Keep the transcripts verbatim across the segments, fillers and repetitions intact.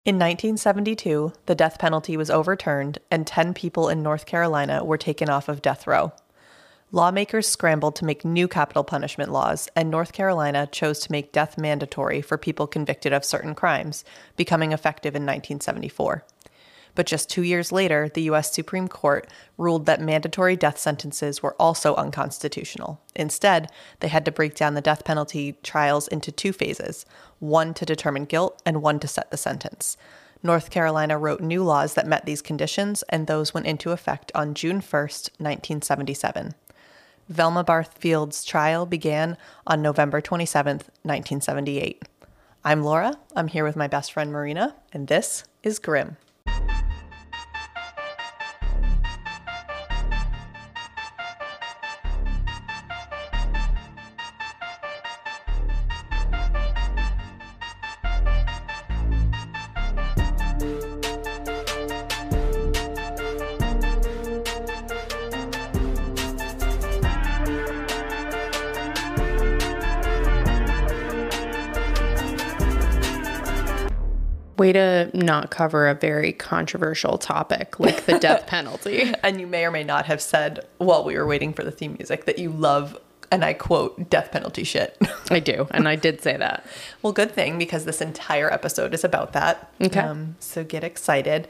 In nineteen seventy-two, the death penalty was overturned and ten people in North Carolina were taken off of death row. Lawmakers scrambled to make new capital punishment laws, and North Carolina chose to make death mandatory for people convicted of certain crimes, becoming effective in nineteen seventy-four. But just two years later, the U S Supreme Court ruled that mandatory death sentences were also unconstitutional. Instead, they had to break down the death penalty trials into two phases, one to determine guilt and one to set the sentence. North Carolina wrote new laws that met these conditions, and those went into effect on June first, nineteen seventy-seven. Velma Barfield's trial began on November twenty-seventh, nineteen seventy-eight. I'm Laura. I'm here with my best friend Marina, and this is Grim. Way to not cover a very controversial topic like the death penalty. And you may or may not have said while we were waiting for the theme music that you love, and I quote, death penalty shit. I do, and I did say that. Well, good thing, because this entire episode is about that. Okay. Um, so get excited.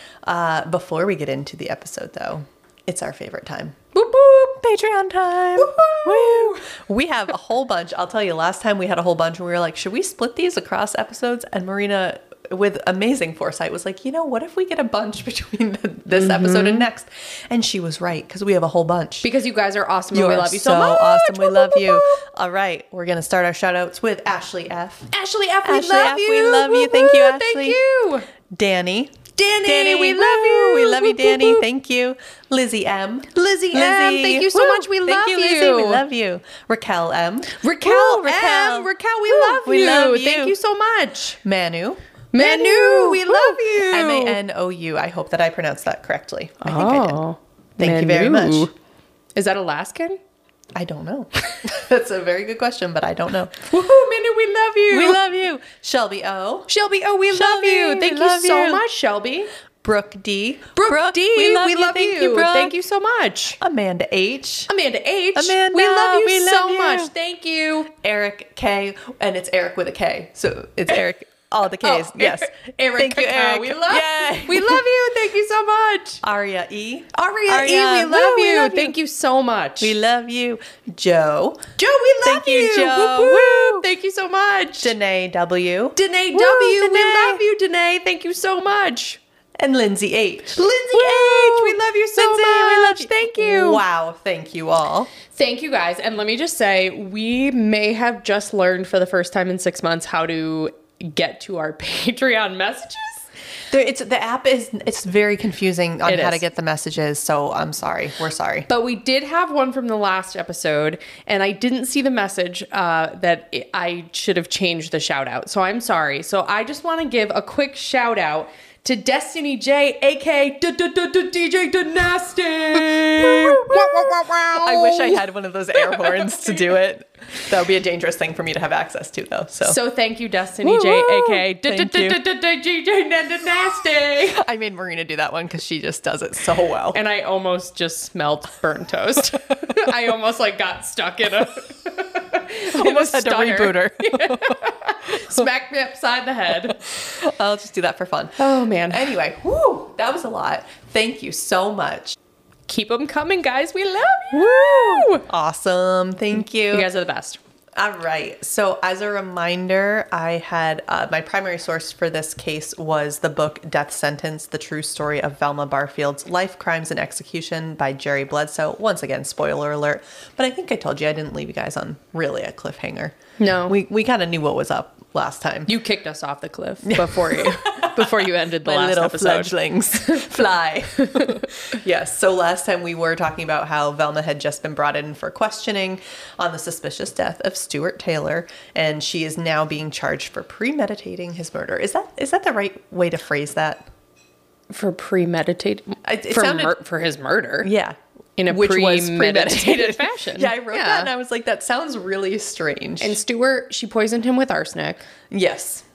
Uh, before we get into the episode, though, it's our favorite time. Boop, boop. Patreon time. Woo! We have a whole bunch. I'll tell you, last time we had a whole bunch and we were like, should we split these across episodes? And Marina, with amazing foresight, was like, you know, what if we get a bunch between the, this mm-hmm. episode and next? And she was right, because we have a whole bunch. Because you guys are awesome. You and we are love you so, so much. awesome. We love you. All right. We're going to start our shout outs with Ashley F. Ashley F. We Ashley love F, you. We love you. Thank you, Ashley. Thank you. Danny. Danny, Danny, we woo, love you. We love you, Whoop, Danny. whoop, whoop. Thank you. Lizzie M. Lizzie, Lizzie M. Thank you so woo. much. We Thank love you. you. Lizzie, we love you. Raquel M. Raquel, Woo, Raquel M. Raquel, we Woo. love We you. love you. Thank you so much. Manu. Manu, we Woo. love you. M A N O U. I hope that I pronounced that correctly. I think I did. Oh. Thank Manu. you very much. Is that Alaskan? I don't know. That's a very good question, but I don't know. Woohoo, Manu, we love you. We love you. Shelby O. Shelby, oh, we love Shelby, you. Thank we you love so you. much, Shelby. Brooke D. Brooke, Brooke D, we love we you. love Thank you. you, Brooke. Thank you so much. Amanda H. Amanda H. Amanda, we love you we so love you. much. Thank you. Eric K. And it's Eric with a K. So it's Eric, all the K's. Oh, yes. Eric, Thank you, Cacao. Eric. We love Yay. We love you. Thank you so much. Aria E. Aria, Aria, E, we woo, love we you. love you. Thank you so much. We love you. Joe. Joe, we love Thank you, you. Joe. Woo, woo. Woo. Thank you so much. Danae W. Danae Woo, W. We Danae. love you, Danae. Thank you so much. And Lindsay H. Lindsay Woo. H. We love you so Lindsay, much. we love you. Thank you. Wow. Thank you all. Thank you guys. And let me just say, we may have just learned for the first time in six months how to get to our Patreon messages. There, it's the app is it's very confusing on It how is. to get the messages, so I'm sorry. We're sorry. But we did have one from the last episode, and I didn't see the message uh, that it, I should have changed the shout out. So I'm sorry. So I just want to give a quick shout out to Destiny J, aka D J Dynasty. I wish I had one of those air horns to do it. That would be a dangerous thing for me to have access to, though. So, So thank you, Destiny J, Woo-woo. aka Thank you. D J Dynasty. I made Marina do that one because she just does it so well. And I almost just smelled burnt toast. I almost like got stuck in a Almost had to stunner. reboot her. Smacked me upside the head. I'll just do that for fun. Oh man. Anyway, whoo, that was a lot. Thank you so much. Keep them coming, guys. We love you. Woo! Awesome. Thank you. You guys are the best. All right. So as a reminder, I had uh, my primary source for this case was the book Death Sentence, The True Story of Velma Barfield's Life, Crimes, and Execution by Jerry Bledsoe. Once again, spoiler alert. But I think I told you I didn't leave you guys on really a cliffhanger. No. We we kind of knew what was up last time. You kicked us off the cliff before you before you ended the My last little episode. fledglings fly. Yes. So last time we were talking about how Velma had just been brought in for questioning on the suspicious death of Stuart Taylor, and she is now being charged for premeditating his murder. Is that is that the right way to phrase that? For premeditated It, it for sounded, mur- for his murder. yeah. In a Which was premeditated fashion. Yeah, I wrote Yeah. that and I was like, that sounds really strange. And Stuart, she poisoned him with arsenic. yes.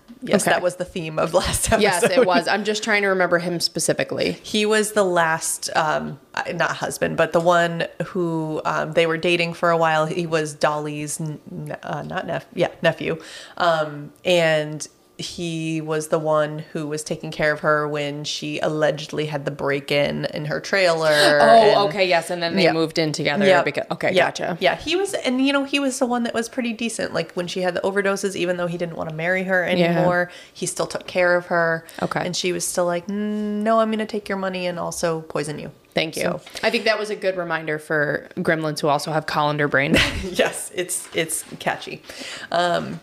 Yes, Okay. that was the theme of last episode. Yes, it was. I'm just trying to remember him specifically. He was the last, um, not husband, but the one who um, they were dating for a while. He was Dolly's, n- uh, not nephew, yeah, nephew. Um, and he was the one who was taking care of her when she allegedly had the break-in in her trailer. Oh, and, okay, yes, and then they Yep. moved in together. Yep. Because, okay, Yep. gotcha. Yeah, he was, and you know, he was the one that was pretty decent. Like when she had the overdoses, even though he didn't want to marry her anymore, he still took care of her. Okay. And she was still like, mm, no, I'm going to take your money and also poison you. Thank you. So- I think that was a good reminder for gremlins who also have colander brain. Yes, it's it's catchy. Um,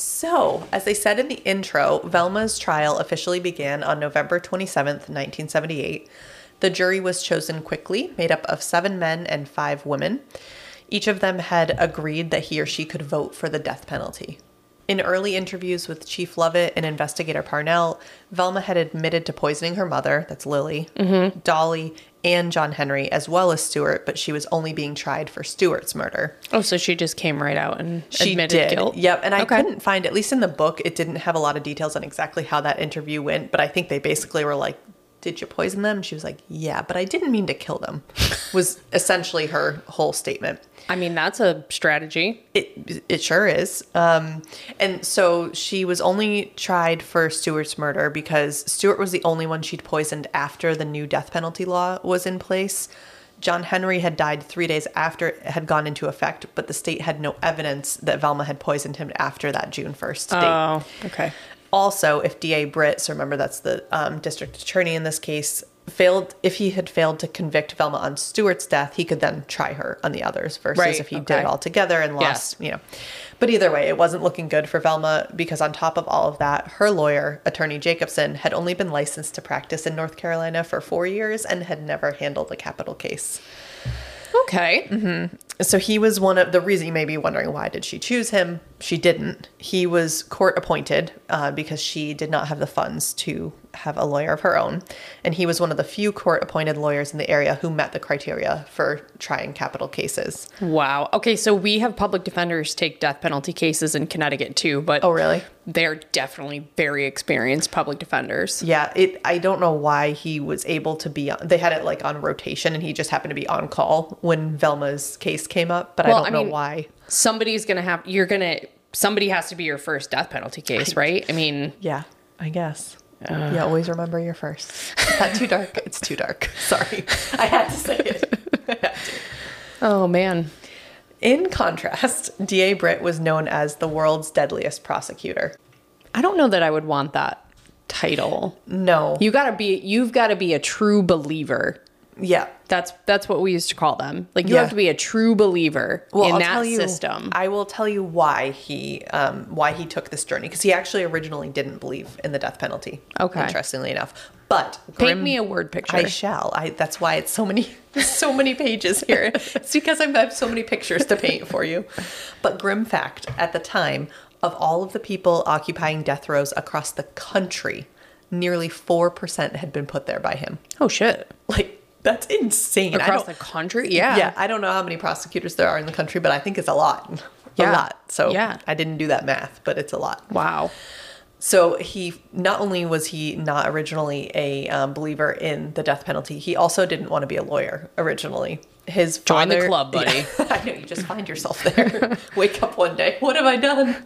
so, as they said in the intro, Velma's trial officially began on November twenty-seventh, nineteen seventy-eight. The jury was chosen quickly, made up of seven men and five women. Each of them had agreed that he or she could vote for the death penalty. In early interviews with Chief Lovett and Investigator Parnell, Velma had admitted to poisoning her mother, that's Lily, mm-hmm. Dolly, and John Henry, as well as Stuart, but she was only being tried for Stuart's murder. Oh, so she just came right out and She admitted did. guilt? Yep. And I Okay. couldn't find, at least in the book, it didn't have a lot of details on exactly how that interview went, but I think they basically were like, did you poison them? She was like, yeah, but I didn't mean to kill them, was essentially her whole statement. I mean, that's a strategy. It it sure is. Um, and so she was only tried for Stuart's murder because Stuart was the only one she'd poisoned after the new death penalty law was in place. John Henry had died three days after it had gone into effect, but the state had no evidence that Velma had poisoned him after that June first date. Oh, okay. Also, if D A Britt, so remember that's the um, district attorney in this case, failed, if he had failed to convict Velma on Stuart's death, he could then try her on the others versus Right, if he okay. did it all together and lost, you know. But either way, it wasn't looking good for Velma because on top of all of that, her lawyer, Attorney Jacobson, had only been licensed to practice in North Carolina for four years and had never handled a capital case. Okay. Mm-hmm. So he was one of the reason you may be wondering, why did she choose him? She didn't. He was court appointed uh, because she did not have the funds to have a lawyer of her own. And he was one of the few court appointed lawyers in the area who met the criteria for trying capital cases. Wow. Okay, so we have public defenders take death penalty cases in Connecticut too, but Oh, really? they're definitely very experienced public defenders. Yeah, it. I don't know why he was able to be on, they had it like on rotation and he just happened to be on call when Velma's case came up, but Well, I don't I know mean, why. Somebody's going to have, you're going to, somebody has to be your first death penalty case, right? I mean, Yeah, I guess. Uh, yeah, always remember your first. Is that too dark? It's too dark. Sorry. I had to say it. I had to. oh man. In contrast, D A Britt was known as the world's deadliest prosecutor. I don't know that I would want that title. No. You gotta be, you've got to be a true believer. Yeah. That's that's what we used to call them. Like you Yeah. have to be a true believer Well, in I'll that tell you, system. I will tell you why he um, why he took this journey, because he actually originally didn't believe in the death penalty. Okay. Interestingly enough, but Paint Grim- me a word picture. I shall. I that's why it's so many so many pages here. It's because I have so many pictures to paint for you. But grim fact, at the time, of all of the people occupying death rows across the country, nearly four percent had been put there by him. Oh shit. Like, that's insane. I Across don't- the country? Yeah. Yeah, I don't know how many prosecutors there are in the country, but I think it's a lot. Yeah. A lot. So Yeah. I didn't do that math, but it's a lot. Wow. So he, not only was he not originally a um, believer in the death penalty, he also didn't want to be a lawyer originally. His Join the father- club, buddy. Yeah, I know, you just find yourself there. Wake up one day, what have I done?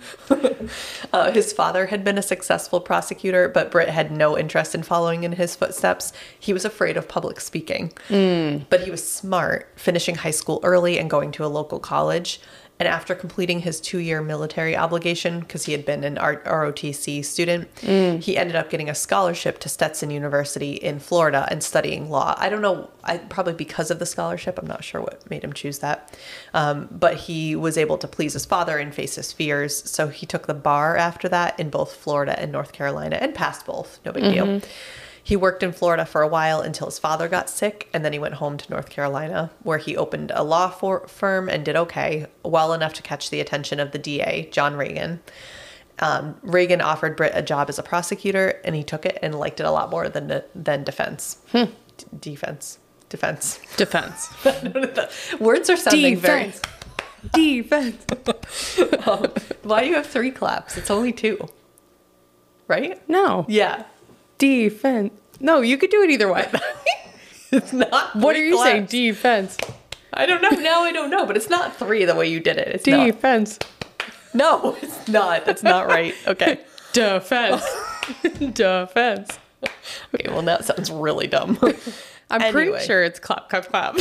uh, his father had been a successful prosecutor, but Britt had no interest in following in his footsteps. He was afraid of public speaking. Mm. But he was smart, finishing high school early and going to a local college. And after completing his two-year military obligation, because he had been an R O T C student, Mm. he ended up getting a scholarship to Stetson University in Florida and studying law. I don't know, I, probably because of the scholarship. I'm not sure what made him choose that. Um, but he was able to please his father and face his fears. So he took the bar after that in both Florida and North Carolina and passed both. No big Mm-hmm. deal. He worked in Florida for a while until his father got sick, and then he went home to North Carolina, where he opened a law for- firm and did okay, well enough to catch the attention of the D A, John Reagan. Um, Reagan offered Britt a job as a prosecutor, and he took it and liked it a lot more than than defense. D- defense. Defense. Defense. Words are sounding Defense. Defense. very... um, why do you have three claps? It's only two. right? No. Yeah. Defense. No, you could do it either way. It's not. What are you claps. saying? Defense. I don't know. Now I don't know, but it's not three the way you did it. It's not. Defense. No, it's not. That's not right. Okay. Defense. Defense. Okay, well, that sounds really dumb. I'm Anyway. pretty sure it's clap, clap, clap.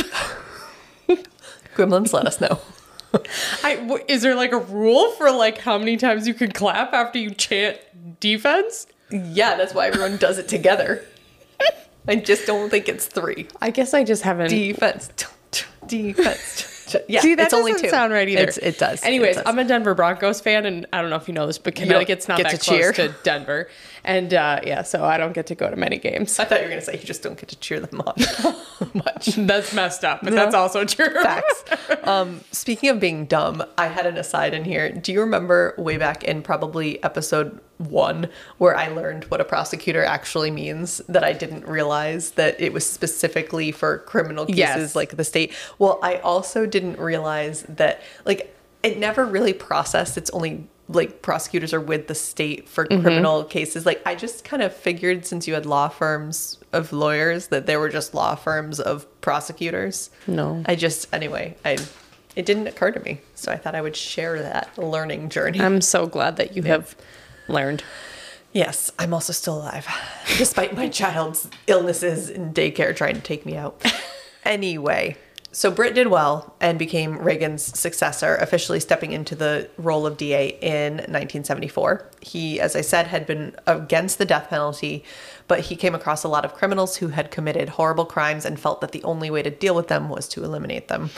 Gremlins, let us know. I, w- is there like a rule for like how many times you can clap after you chant defense? Yeah, that's why everyone does it together. I just don't think it's three. I guess I just haven't. Defense. Defense. Yeah, See, that it's only doesn't two. sound right either. It's, it does. Anyways, it does. I'm a Denver Broncos fan, and I don't know if you know this, but don't Connecticut's not get that to close cheer? to Denver. And uh, yeah, so I don't get to go to many games. I thought you were going to say you just don't get to cheer them on much. That's messed up, but that's also true. Facts. Um, speaking of being dumb, I had an aside in here. Do you remember way back in probably episode one where I learned what a prosecutor actually means, that I didn't realize that it was specifically for criminal cases Yes. like the state? Well, I also didn't realize that, like, it never really processed. It's only like prosecutors are with the state for Mm-hmm. criminal cases. Like, I just kind of figured, since you had law firms of lawyers, that they were just law firms of prosecutors. No. I just, anyway, I it didn't occur to me. So I thought I would share that learning journey. I'm so glad that you have learned. Yes, I'm also still alive, despite my child's illnesses in daycare trying to take me out. Anyway, so Britt did well and became Reagan's successor, officially stepping into the role of D A in nineteen seventy-four. He, as I said, had been against the death penalty, but he came across a lot of criminals who had committed horrible crimes and felt that the only way to deal with them was to eliminate them.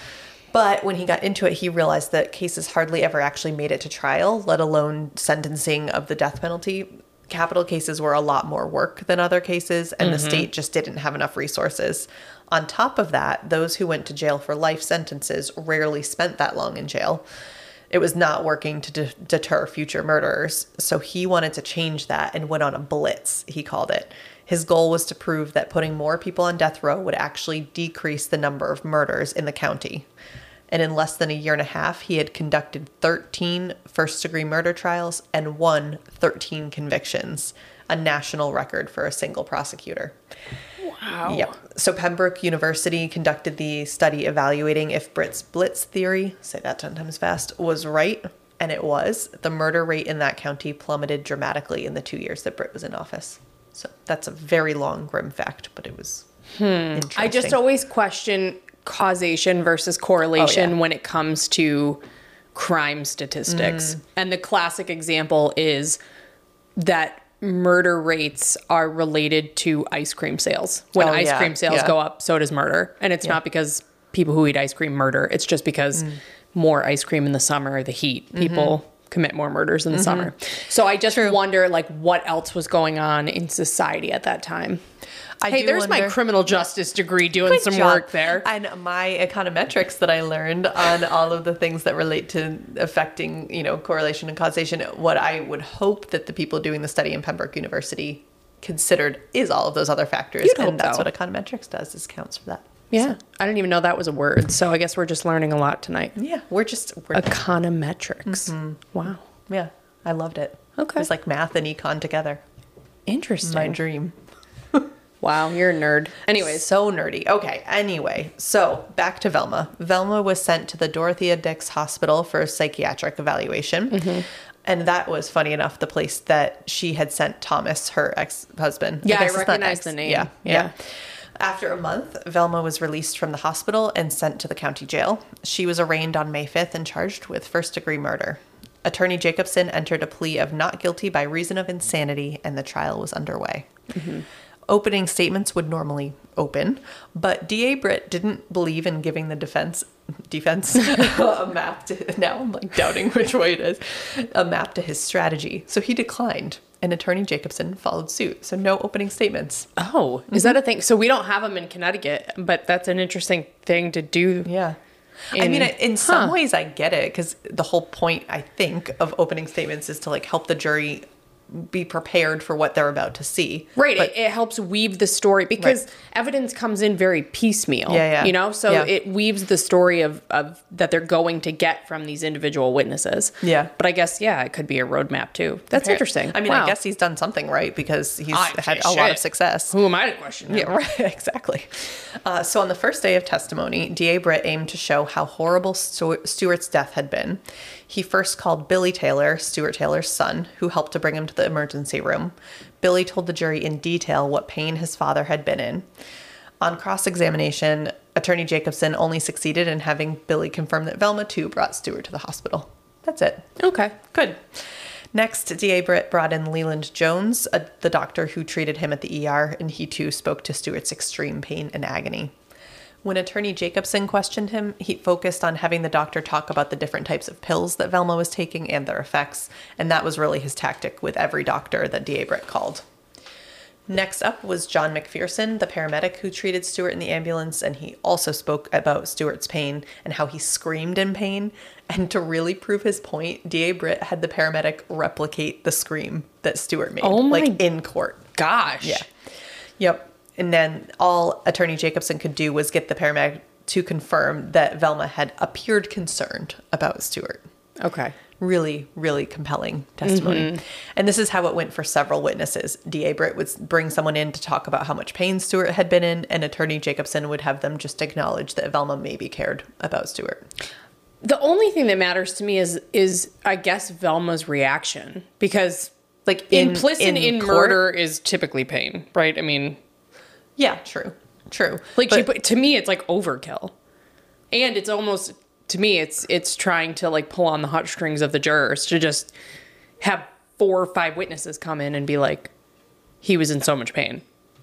But when he got into it, he realized that cases hardly ever actually made it to trial, let alone sentencing of the death penalty. Capital cases were a lot more work than other cases, and the state just didn't have enough resources. On top of that, those who went to jail for life sentences rarely spent that long in jail. It was not working to de- deter future murderers. So he wanted to change that and went on a blitz, he called it. His goal was to prove that putting more people on death row would actually decrease the number of murders in the county. And in less than a year and a half, he had conducted thirteen first-degree murder trials and won thirteen convictions, a national record for a single prosecutor. Wow. Yep. So Pembroke University conducted the study evaluating if Britt's blitz theory, say that ten times fast, was right, and it was. The murder rate in that county plummeted dramatically in the two years that Britt was in office. So that's a very long, grim fact, but it was interesting. I just always question causation versus correlation Oh, yeah. when it comes to crime statistics. Mm. And the classic example is that murder rates are related to ice cream sales. When Oh, ice yeah, cream sales yeah. go up, so does murder. And it's Yeah. not because people who eat ice cream murder. It's just because Mm. more ice cream in the summer, the heat, Mm-hmm. people commit more murders in the summer. So I just wonder like what else was going on in society at that time. I Hey, do there's my wonder- criminal justice degree doing Good some job. work there. And my econometrics that I learned on all of the things that relate to affecting, you know, correlation and causation. What I would hope that the people doing the study in Pembroke University considered is all of those other factors. You'd and hope that's so. what econometrics does, is counts for that. Yeah. I didn't even know that was a word. So I guess we're just learning a lot tonight. Yeah, we're just, we're, Econometrics. Wow. yeah, I loved it. Okay. It's like math and econ together. Interesting. My dream. Wow, you're a nerd. Anyways, So nerdy. Okay, anyway, so back to Velma. Velma was sent to the Dorothea Dix Hospital for a psychiatric evaluation. Mm-hmm. And that was, funny enough, the place that she had sent Thomas, her ex-husband. Yeah, I guess it's not recognize ex. the name. Yeah, yeah. Yeah. After a month, Velma was released from the hospital and sent to the county jail. She was arraigned on May fifth and charged with first-degree murder. Attorney Jacobson entered a plea of not guilty by reason of insanity, and the trial was underway. Mm-hmm. Opening statements would normally open, but D A Britt didn't believe in giving the defense defense a map to, now I'm like doubting which way it is, a map to his strategy. So he declined, and Attorney Jacobson followed suit. So no opening statements. oh, is that a thing? So we don't have them in Connecticut, but that's an interesting thing to do. Yeah. I In- mean, in some Huh. ways I get it, because the whole point, I think, of opening statements is to like help the jury be prepared for what they're about to see. Right. But, it, it helps weave the story because right. evidence comes in very piecemeal. Yeah, yeah. You know, so yeah. it weaves the story of, of that they're going to get from these individual witnesses. Yeah. But I guess, yeah, it could be a roadmap too. That's Apparently. interesting. I mean, Wow. I guess he's done something right because he's I, had shit. a lot of success. Who am I to question him? Yeah, right. Exactly. Uh, so on the first day of testimony, D A Britt aimed to show how horrible Stu- Stuart's death had been. He first called Billy Taylor, Stuart Taylor's son, who helped to bring him to the emergency room. Billy told the jury in detail what pain his father had been in. On cross-examination, Attorney Jacobson only succeeded in having Billy confirm that Velma, too, brought Stuart to the hospital. That's it. Okay. Good. Next, D A Britt brought in Leland Jones, a, the doctor who treated him at the E R, and he, too, spoke to Stuart's extreme pain and agony. When Attorney Jacobson questioned him, he focused on having the doctor talk about the different types of pills that Velma was taking and their effects, and that was really his tactic with every doctor that D A Britt called. Next up was John McPherson, the paramedic who treated Stuart in the ambulance, and he also spoke about Stuart's pain and how he screamed in pain. And to really prove his point, D A Britt had the paramedic replicate the scream that Stuart made, Oh my like in court. Gosh. Yeah. Yep. And then all Attorney Jacobson could do was get the paramedic to confirm that Velma had appeared concerned about Stuart. Okay. Really, really compelling testimony. Mm-hmm. And this is how it went for several witnesses. D A Britt would bring someone in to talk about how much pain Stuart had been in, and Attorney Jacobson would have them just acknowledge that Velma maybe cared about Stuart. The only thing that matters to me is, is I guess, Velma's reaction. Because Like in, implicit in, in murder is typically pain, right? I mean... Yeah, true. True. Like but, she put, to me, it's like overkill. And it's almost, to me, it's it's trying to like pull on the heartstrings of the jurors to just have four or five witnesses come in and be like, he was in so much pain.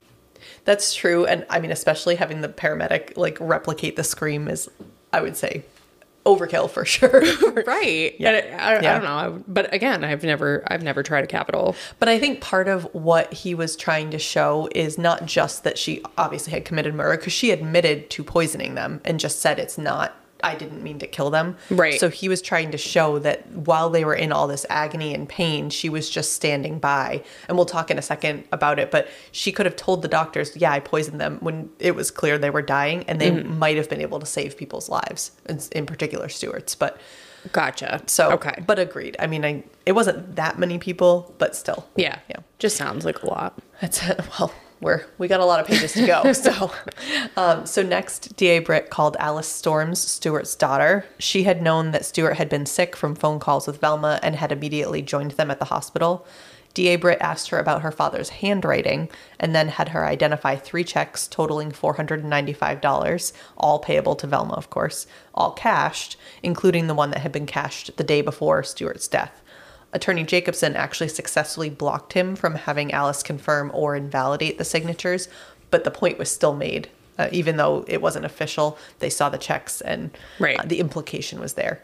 That's true. And I mean, especially having the paramedic like replicate the scream is, I would say, overkill for sure. Right. Yeah. I, I, Yeah. I don't know. But again, I've never I've never tried a capital. But I think part of what he was trying to show is not just that she obviously had committed murder, because she admitted to poisoning them and just said it's not, I didn't mean to kill them. Right. So he was trying to show that while they were in all this agony and pain, she was just standing by. And we'll talk in a second about it, but she could have told the doctors, yeah, I poisoned them, when it was clear they were dying, and they mm-hmm. might have been able to save people's lives, in, in particular Stuart's. But gotcha. so, okay. But agreed. I mean, I, it wasn't that many people, but still. Yeah. Yeah. Just sounds like a lot. That's well, we're we got a lot of pages to go. So, um, so next, D A Britt called Alice Storms, Stuart's daughter. She had known that Stuart had been sick from phone calls with Velma and had immediately joined them at the hospital. D A Britt asked her about her father's handwriting and then had her identify three checks totaling four hundred ninety-five dollars, all payable to Velma, of course, all cashed, including the one that had been cashed the day before Stuart's death. Attorney Jacobson actually successfully blocked him from having Alice confirm or invalidate the signatures, but the point was still made. Uh, even though it wasn't official, they saw the checks and right. uh, the implication was there.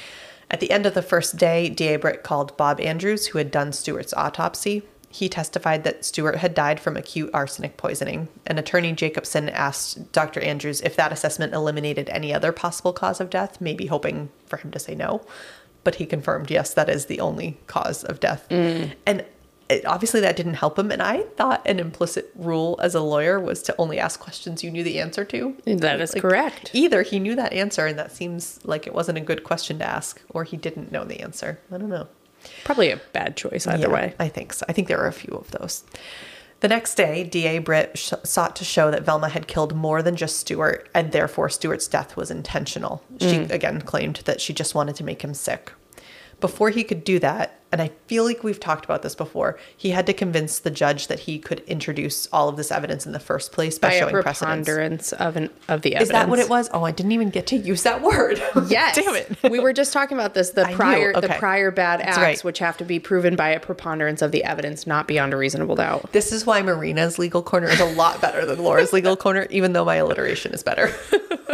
At the end of the first day, D A Britt called Bob Andrews, who had done Stuart's autopsy. He testified that Stuart had died from acute arsenic poisoning, and Attorney Jacobson asked Doctor Andrews if that assessment eliminated any other possible cause of death, maybe hoping for him to say no. But he confirmed, yes, that is the only cause of death. Mm. And it, obviously that didn't help him. And I thought an implicit rule as a lawyer was to only ask questions you knew the answer to. That is like, correct. Either he knew that answer and that seems like it wasn't a good question to ask, or he didn't know the answer. I don't know. Probably a bad choice either yeah, way. I think so. I think there were a few of those. The next day, D A Britt sh- sought to show that Velma had killed more than just Stuart, and therefore Stuart's death was intentional. She, mm. again, claimed that she just wanted to make him sick. Before he could do that, and I feel like we've talked about this before, he had to convince the judge that he could introduce all of this evidence in the first place by, by showing a precedence. preponderance of an of the evidence. Is that what it was? Oh, I didn't even get to use that word. Yes. Damn it. We were just talking about this, the I prior okay. the prior bad acts, right. which have to be proven by a preponderance of the evidence, not beyond a reasonable doubt. This is why Marina's legal corner is a lot better than Laura's legal corner, even though my alliteration is better.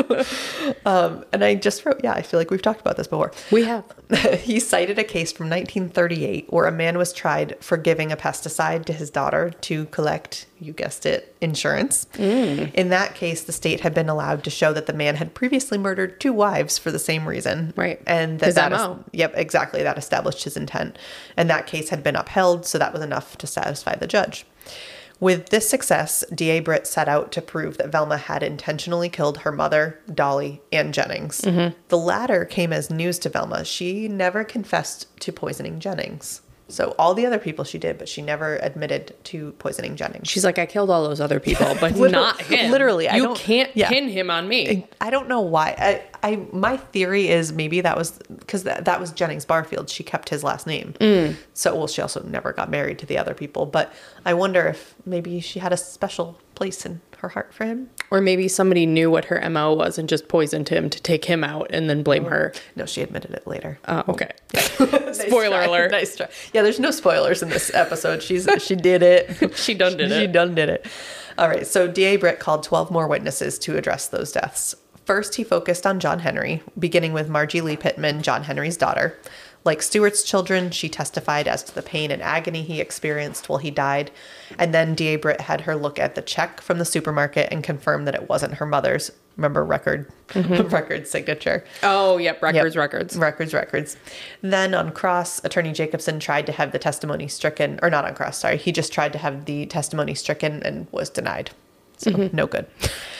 um, and I just wrote, yeah, I feel like we've talked about this before. We have. He cited a case from nineteen thirty-eight where a man was tried for giving a pesticide to his daughter to collect, you guessed it, insurance. Mm. In that case, the state had been allowed to show that the man had previously murdered two wives for the same reason. Right. And that, His that M O. is, yep, exactly. That established his intent. And that case had been upheld, so that was enough to satisfy the judge. With this success, D A Britt set out to prove that Velma had intentionally killed her mother, Dolly, and Jennings. Mm-hmm. The latter came as news to Velma. She never confessed to poisoning Jennings. So all the other people she did, but she never admitted to poisoning Jennings. She's like, I killed all those other people, but Literally, not him. Literally. You I don't, can't yeah. pin him on me. I don't know why. I, I my theory is maybe that was because that, that was Jennings Barfield. She kept his last name. Mm. So, well, she also never got married to the other people. But I wonder if maybe she had a special place in her heart for him. Or maybe somebody knew what her M O was and just poisoned him to take him out and then blame her. No, she admitted it later. Oh, okay. Nice Spoiler try. alert. Nice try. Yeah, there's no spoilers in this episode. She's she did it. She done did it. She done did it. All right. So D A Britt called twelve more witnesses to address those deaths. First, he focused on John Henry, beginning with Margie Lee Pittman, John Henry's daughter. Like Stewart's children, she testified as to the pain and agony he experienced while he died. And then D A Britt had her look at the check from the supermarket and confirm that it wasn't her mother's. Remember, record, mm-hmm. record signature. Oh, yep. Records, yep. records. Records, records. Then on cross, Attorney Jacobson tried to have the testimony stricken, or not on cross, sorry. He just tried to have the testimony stricken and was denied. So mm-hmm. no good.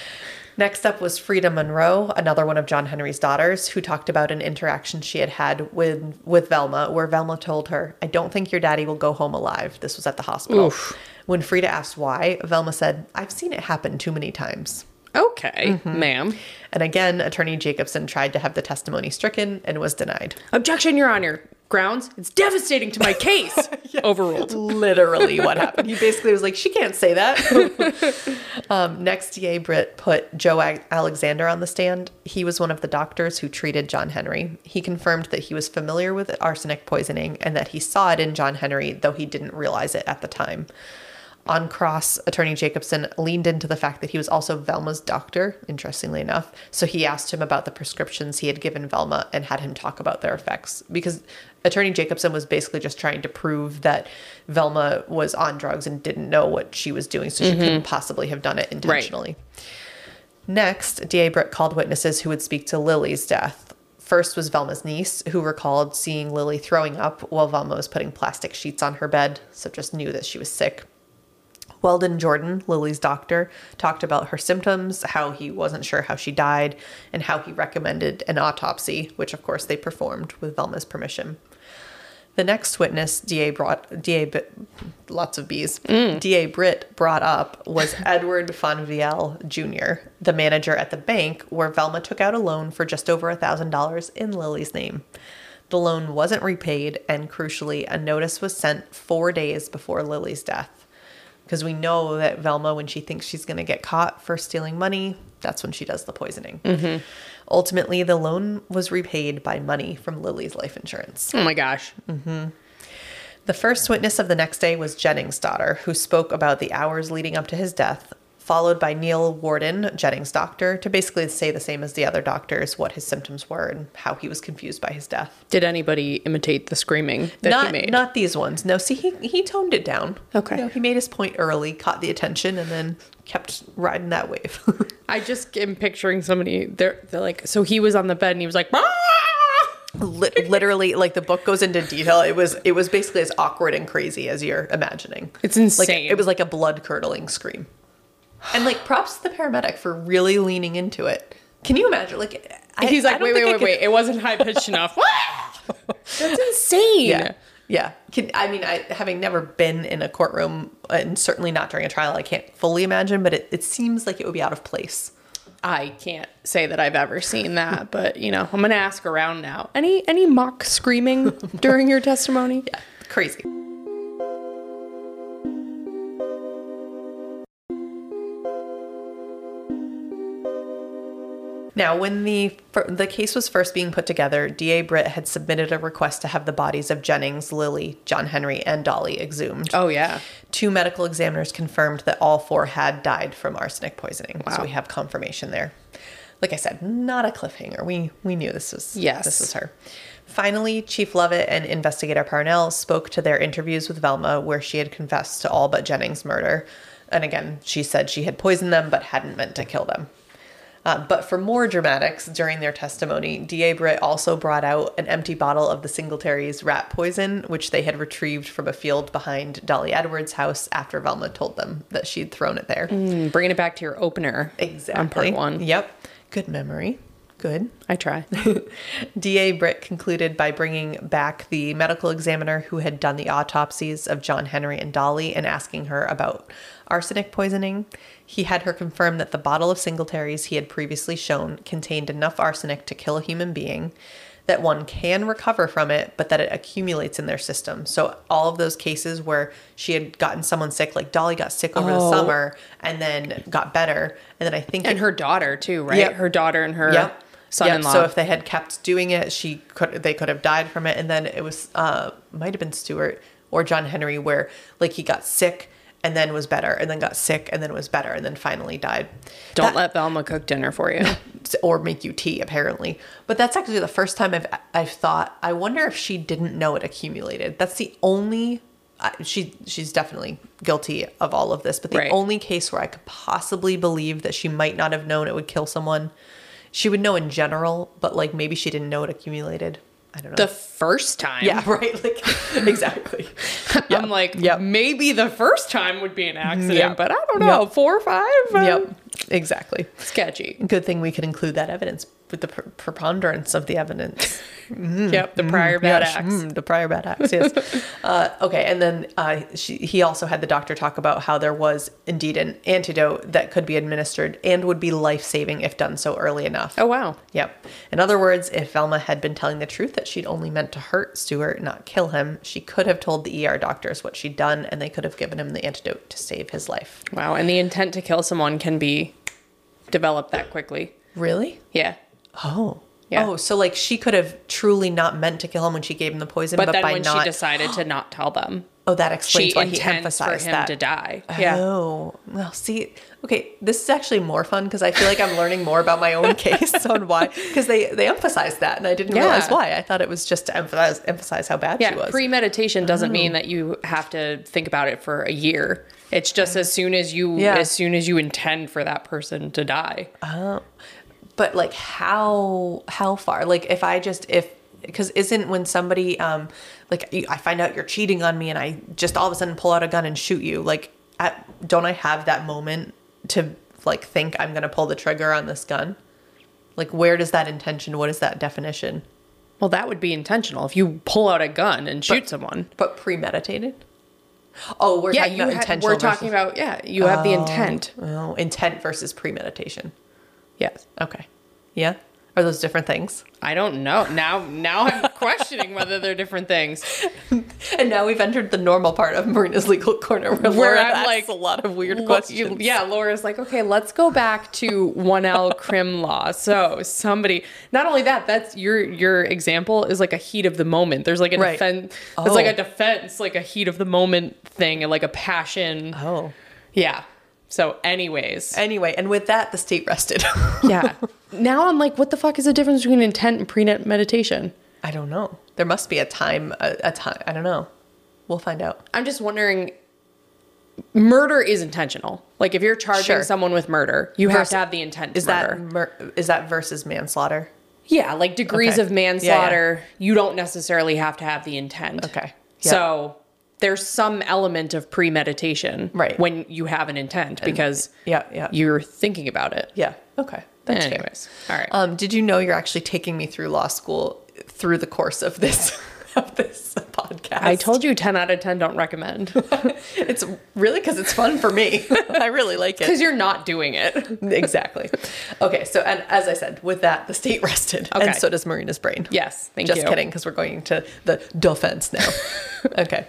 Next up was Frida Monroe, another one of John Henry's daughters, who talked about an interaction she had had with, with Velma, where Velma told her, I don't think your daddy will go home alive. This was at the hospital. Oof. When Frida asked why, Velma said, I've seen it happen too many times. Okay, mm-hmm. ma'am. And again, Attorney Jacobson tried to have the testimony stricken and was denied. Objection, Your Honor. Grounds, it's devastating to my case. Yeah. Overruled. Literally what happened. He basically was like, she can't say that. um, next, D A Britt put Joe Alexander on the stand. He was one of the doctors who treated John Henry. He confirmed that he was familiar with arsenic poisoning and that he saw it in John Henry, though he didn't realize it at the time. On cross, Attorney Jacobson leaned into the fact that he was also Velma's doctor, interestingly enough. So he asked him about the prescriptions he had given Velma and had him talk about their effects. Because Attorney Jacobson was basically just trying to prove that Velma was on drugs and didn't know what she was doing, so she mm-hmm. couldn't possibly have done it intentionally. Right. Next, D A Britt called witnesses who would speak to Lily's death. First was Velma's niece, who recalled seeing Lily throwing up while Velma was putting plastic sheets on her bed, so just knew that she was sick. Weldon Jordan, Lily's doctor, talked about her symptoms, how he wasn't sure how she died, and how he recommended an autopsy, which of course they performed with Velma's permission. The next witness D A brought, D A, lots of B's, mm. D A Britt brought up was Edward Fonvielle Junior, the manager at the bank where Velma took out a loan for just over one thousand dollars in Lily's name. The loan wasn't repaid, and crucially, a notice was sent four days before Lily's death. Because we know that Velma, when she thinks she's going to get caught for stealing money, that's when she does the poisoning. Mm-hmm. Ultimately, the loan was repaid by money from Lily's life insurance. Oh my gosh. Mm-hmm. The first witness of the next day was Jennings' daughter, who spoke about the hours leading up to his death, followed by Neil Warden, Jennings' doctor, to basically say the same as the other doctors, what his symptoms were and how he was confused by his death. Did anybody imitate the screaming that not, he made? Not these ones. No, see, he, he toned it down. Okay. You know, he made his point early, caught the attention, and then kept riding that wave. I just am picturing somebody, they're, they're like, so he was on the bed and he was like, ah! Literally, like the book goes into detail. It was it was basically as awkward and crazy as you're imagining. It's insane. Like, it was like a blood-curdling scream. And like props to the paramedic for really leaning into it. Can you imagine? Like I, he's like, wait, wait, wait, wait. It wasn't high pitched enough. That's insane. Yeah, yeah. Can, I mean, I having never been in a courtroom and certainly not during a trial, I can't fully imagine. But it, it seems like it would be out of place. I can't say that I've ever seen that, but you know, I'm gonna ask around now. Any any mock screaming during your testimony? Yeah, crazy. Now, when the the case was first being put together, D A Britt had submitted a request to have the bodies of Jennings, Lily, John Henry, and Dolly exhumed. Oh, yeah. Two medical examiners confirmed that all four had died from arsenic poisoning. Wow. So we have confirmation there. like I said, not a cliffhanger. We we knew this was Yes. this was her. Finally, Chief Lovett and Investigator Parnell spoke to their interviews with Velma, where she had confessed to all but Jennings' murder. And again, she said she had poisoned them, but hadn't meant to kill them. Uh, but for more dramatics, during their testimony, D A Britt also brought out an empty bottle of the Singletaries' rat poison, which they had retrieved from a field behind Dolly Edwards' house after Velma told them that she'd thrown it there. Mm, bringing it back to your opener. Exactly. On part one. Yep. Good memory. Good. I try. D A Britt concluded by bringing back the medical examiner who had done the autopsies of John Henry and Dolly and asking her about arsenic poisoning. He had her confirm that the bottle of Singletaries he had previously shown contained enough arsenic to kill a human being, that one can recover from it, but that it accumulates in their system. So all of those cases where she had gotten someone sick, like Dolly got sick over Oh. the summer and then got better. And then I think... And it- her daughter too, right? Yep. Her daughter and her Yep. son-in-law. Yep. So if they had kept doing it, she could they could have died from it. And then it was uh might have been Stuart or John Henry, where like he got sick and then was better, and then got sick and then was better, and then finally died. Don't That- let Velma cook dinner for you. or make you tea, apparently. But that's actually the first time I've I've thought, I wonder if she didn't know it accumulated. That's the only uh, she she's definitely guilty of all of this, but the Right. only case where I could possibly believe that she might not have known it would kill someone. She would know in general, but like maybe she didn't know it accumulated. I don't know. The first time. Yeah, right. Like exactly. I'm like, Yep. maybe the first time would be an accident, Yep. but I don't know. Yep. Four or five? Um, Yep. Exactly. Sketchy. Good thing we could include that evidence with the pr- preponderance of the evidence. Yep. The prior bad Yes, acts. mm, the prior bad acts, yes. uh, okay, and then uh, she, he also had the doctor talk about how there was indeed an antidote that could be administered and would be life-saving if done so early enough. Oh, wow. Yep. In other words, if Velma had been telling the truth that she'd only meant to hurt Stuart, not kill him, she could have told the E R doctors what she'd done, and they could have given him the antidote to save his life. Wow. And the intent to kill someone can be developed that quickly. Really? Yeah. Oh. Yeah. Oh, so like she could have truly not meant to kill him when she gave him the poison, But, but, then by when not... she decided to not tell them, Oh, that explains she why he intends for emphasized him that. to die. Yeah. Oh, well, see, okay, this is actually more fun because I feel like I'm learning more about my own case on why, because they, they emphasized that and I didn't Yeah. realize why. I thought it was just to emphasize, emphasize how bad she Yeah, was. premeditation doesn't mean that you have to think about it for a year. It's just as soon as you Yeah. as soon as you intend for that person to die. But like how how far? Like if I just if because isn't when somebody um like you- I find out you're cheating on me and I just all of a sudden pull out a gun and shoot you, like at, don't I have that moment to like think I'm gonna pull the trigger on this gun? Like where does that intention? What is that definition? Well, that would be intentional if you pull out a gun and shoot But- someone. But premeditated? Oh, we're Yeah, talking you about had, intentional. we're talking versus- about yeah, you have the intent. oh, intent versus premeditation. Yes. Okay. Yeah. Are those different things? I don't know. Now now I'm questioning whether they're different things. And now we've entered the normal part of Marina's legal corner where, Where Laura I'm asks like, a lot of weird Lo- questions. you- yeah, Laura's like, okay, let's go back to one L crim law. So somebody, not only that, that's your your example is like a heat of the moment. There's like a Right. defense. Oh. It's like a defense, like a heat of the moment thing, and like a passion. Oh. Yeah. So, anyways, Anyway, and with that, the state rested. yeah. Now I'm like, what the fuck is the difference between intent and premeditation? I don't know. There must be a time, a, a time. I don't know. We'll find out. I'm just wondering. Murder is intentional. Like if you're charging Sure. someone with murder, you have Versus- to have the intent to Is murder. that mur- is that versus manslaughter? Yeah, like degrees Okay. of manslaughter, you don't necessarily have to have the intent. Okay. Yeah. So there's some element of premeditation Right. when you have an intent because Yeah, yeah, you're thinking about it. yeah. Okay, that's fair. Anyways, all right. Um, did you know you're actually taking me through law school through the course of this of this podcast? I told you ten out of ten don't recommend It's really because it's fun for me. I really like it. because you're not doing it. Exactly. Okay, so and as I said, with that, the state rested, Okay. and so does Marina's brain. Yes, thank Just you. kidding, because we're going to the defense now. Okay.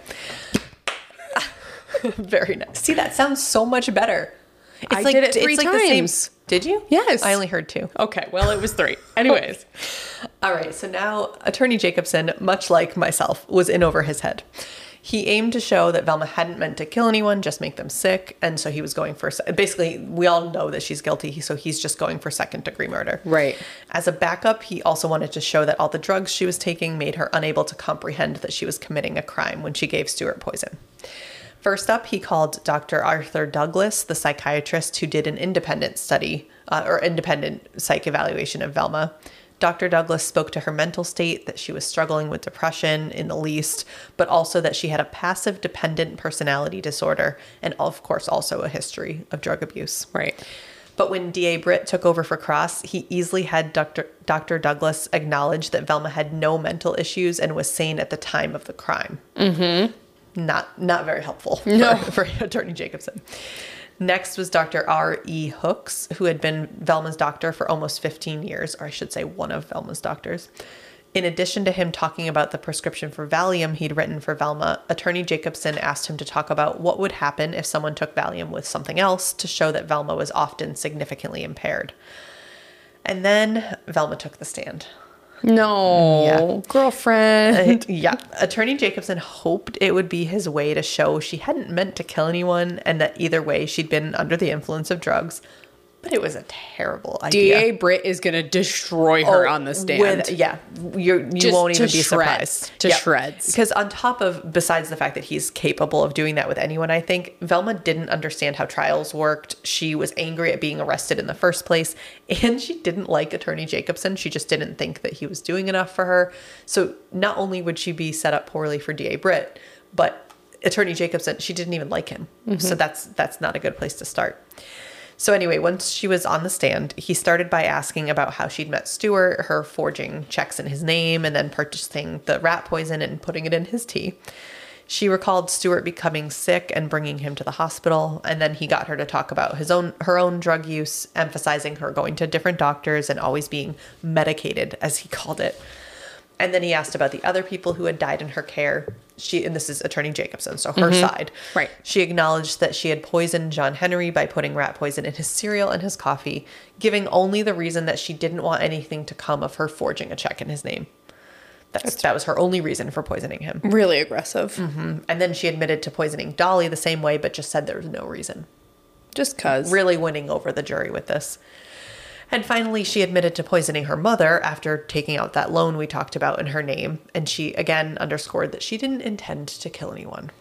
Very nice. See, that sounds so much better. It's I did it three the same- times. Did you? Yes. I only heard two. Okay, well it was three. Anyways, All right, so now Attorney Jacobson, much like myself, was in over his head. He aimed to show that Velma hadn't meant to kill anyone, just make them sick. And so he was going for, basically, we all know that she's guilty, so he's just going for second degree murder. Right. As a backup, he also wanted to show that all the drugs she was taking made her unable to comprehend that she was committing a crime when she gave Stuart poison. First up, he called Doctor Arthur Douglas, the psychiatrist who did an independent study, uh, or independent psych evaluation of Velma. Doctor Douglas spoke to her mental state, that she was struggling with depression in the least, but also that she had a passive dependent personality disorder and, of course, also a history of drug abuse. Right. But when D A Britt took over for Cross, he easily had Doctor Doctor Douglas acknowledge that Velma had no mental issues and was sane at the time of the crime. Mm-hmm. Not not very helpful for, no. for Attorney Jacobson. Next was Doctor R E Hooks, who had been Velma's doctor for almost fifteen years, or I should say one of Velma's doctors. In addition to him talking about the prescription for Valium he'd written for Velma, Attorney Jacobson asked him to talk about what would happen if someone took Valium with something else to show that Velma was often significantly impaired. And then Velma took the stand. No, yeah. girlfriend. Uh, yeah. Attorney Jacobson hoped it would be his way to show she hadn't meant to kill anyone and that either way she'd been under the influence of drugs. But it was a terrible idea. D A Britt is going to destroy her Oh, on the stand. With, yeah. You're, you Just won't to even be shreds. surprised. To Yeah. shreds. Because on top of, besides the fact that he's capable of doing that with anyone, I think, Velma didn't understand how trials worked. She was angry at being arrested in the first place. And she didn't like Attorney Jacobson. She just didn't think that he was doing enough for her. So not only would she be set up poorly for D A Britt, but Attorney Jacobson, she didn't even like him. Mm-hmm. So that's that's not a good place to start. So anyway, once she was on the stand, he started by asking about how she'd met Stuart, her forging checks in his name, and then purchasing the rat poison and putting it in his tea. She recalled Stuart becoming sick and bringing him to the hospital, and then he got her to talk about his own her own drug use, emphasizing her going to different doctors and always being medicated, as he called it. And then he asked about the other people who had died in her care. She, and this is Attorney Jacobson, so her Mm-hmm. side. Right. She acknowledged that she had poisoned John Henry by putting rat poison in his cereal and his coffee, giving only the reason that she didn't want anything to come of her forging a check in his name. That's, that was her only reason for poisoning him. Really aggressive. Mm-hmm. And then she admitted to poisoning Dolly the same way, but just said there was no reason. Just cause. Really winning over the jury with this. And finally, she admitted to poisoning her mother after taking out that loan we talked about in her name. And she again underscored that she didn't intend to kill anyone.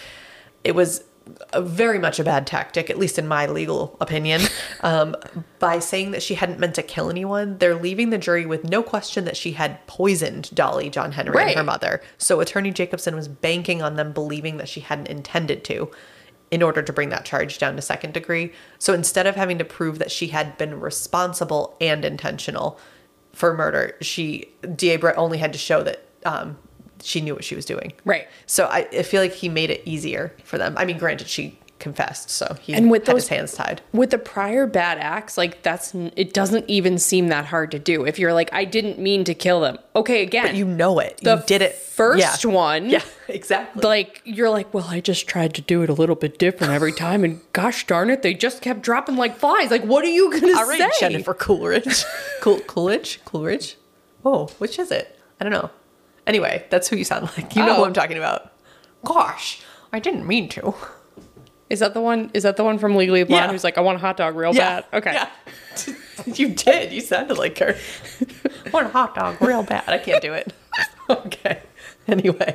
It was a very much a bad tactic, at least in my legal opinion. Um, by saying that she hadn't meant to kill anyone, they're leaving the jury with no question that she had poisoned Dolly, John Henry, Right. and her mother. So Attorney Jacobson was banking on them believing that she hadn't intended to, in order to bring that charge down to second degree. So instead of having to prove that she had been responsible and intentional for murder, she, D A Britt only had to show that um, she knew what she was doing. Right. So I, I feel like he made it easier for them. I mean, granted, she confessed, so he And with had those- his hands tied. With the prior bad acts, like that's, it doesn't even seem that hard to do. If you're like, I didn't mean to kill them. Okay, again. But you know it. the You did it. First Yeah. one. Yeah, exactly. Like, you're like, well, I just tried to do it a little bit different every time. And gosh darn it, they just kept dropping like flies. Like, what are you going to All right, say? Jennifer Coolidge. Cool, Coolidge? Coolidge? Oh, which is it? I don't know. Anyway, that's who you sound like. You know Oh. who I'm talking about. Gosh, I didn't mean to. Is that the one? Is that the one from Legally Blonde Yeah. who's like, I want a hot dog real bad? Okay. Yeah. You did. You sounded like her. I want a hot dog real bad. I can't do it. Okay. Anyway.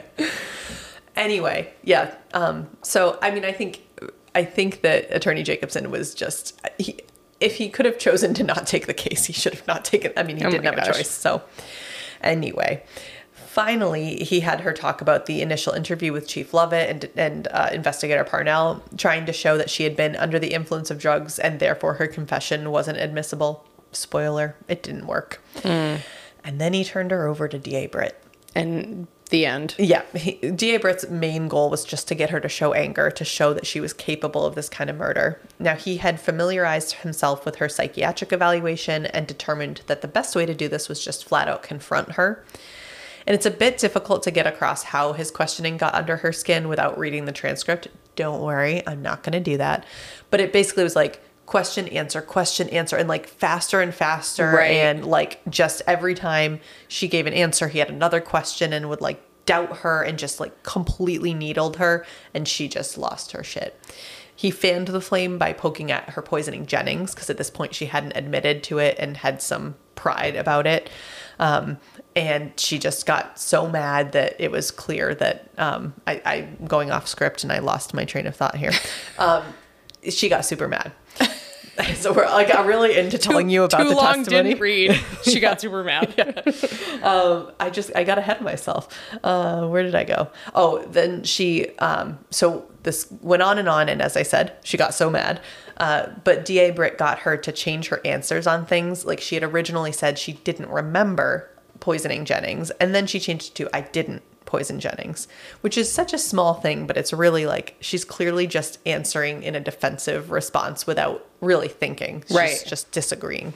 Anyway, yeah. Um, so, I mean, I think I think that Attorney Jacobson was just, he, if he could have chosen to not take the case, he should have not taken, I mean, he Oh didn't my have a gosh. choice. So, anyway. Finally, he had her talk about the initial interview with Chief Lovett and, and uh, Investigator Parnell, trying to show that she had been under the influence of drugs and therefore her confession wasn't admissible. Spoiler, it didn't work. Mm. And then he turned her over to D A Britt. And the end. Yeah, he, D A Britt's main goal was just to get her to show anger, to show that she was capable of this kind of murder. Now, he had familiarized himself with her psychiatric evaluation and determined that the best way to do this was just flat out confront her. And it's a bit difficult to get across how his questioning got under her skin without reading the transcript. Don't worry, I'm not going to do that. But it basically was like question, answer, question, answer, and like faster and faster. Right. And like just every time she gave an answer, he had another question and would like doubt her and just like completely needled her, and she just lost her shit. He fanned the flame by poking at her poisoning Jennings, because at this point she hadn't admitted to it and had some pride about it. Um, and she just got so mad that it was clear that um, I, I'm going off script and I lost my train of thought here. Um, she got super mad. So we're like, I'm really into telling too, you about too the long testimony. Didn't read. She got super mad. Yeah. um, I just, I got ahead of myself. Uh, where did I go? Oh, then she, um, so this went on and on. And as I said, she got so mad. Uh, but D A Britt got her to change her answers on things. Like she had originally said she didn't remember poisoning Jennings. And then she changed it to, I didn't poison Jennings, which is such a small thing, but it's really like, she's clearly just answering in a defensive response without really thinking. She's right. just disagreeing.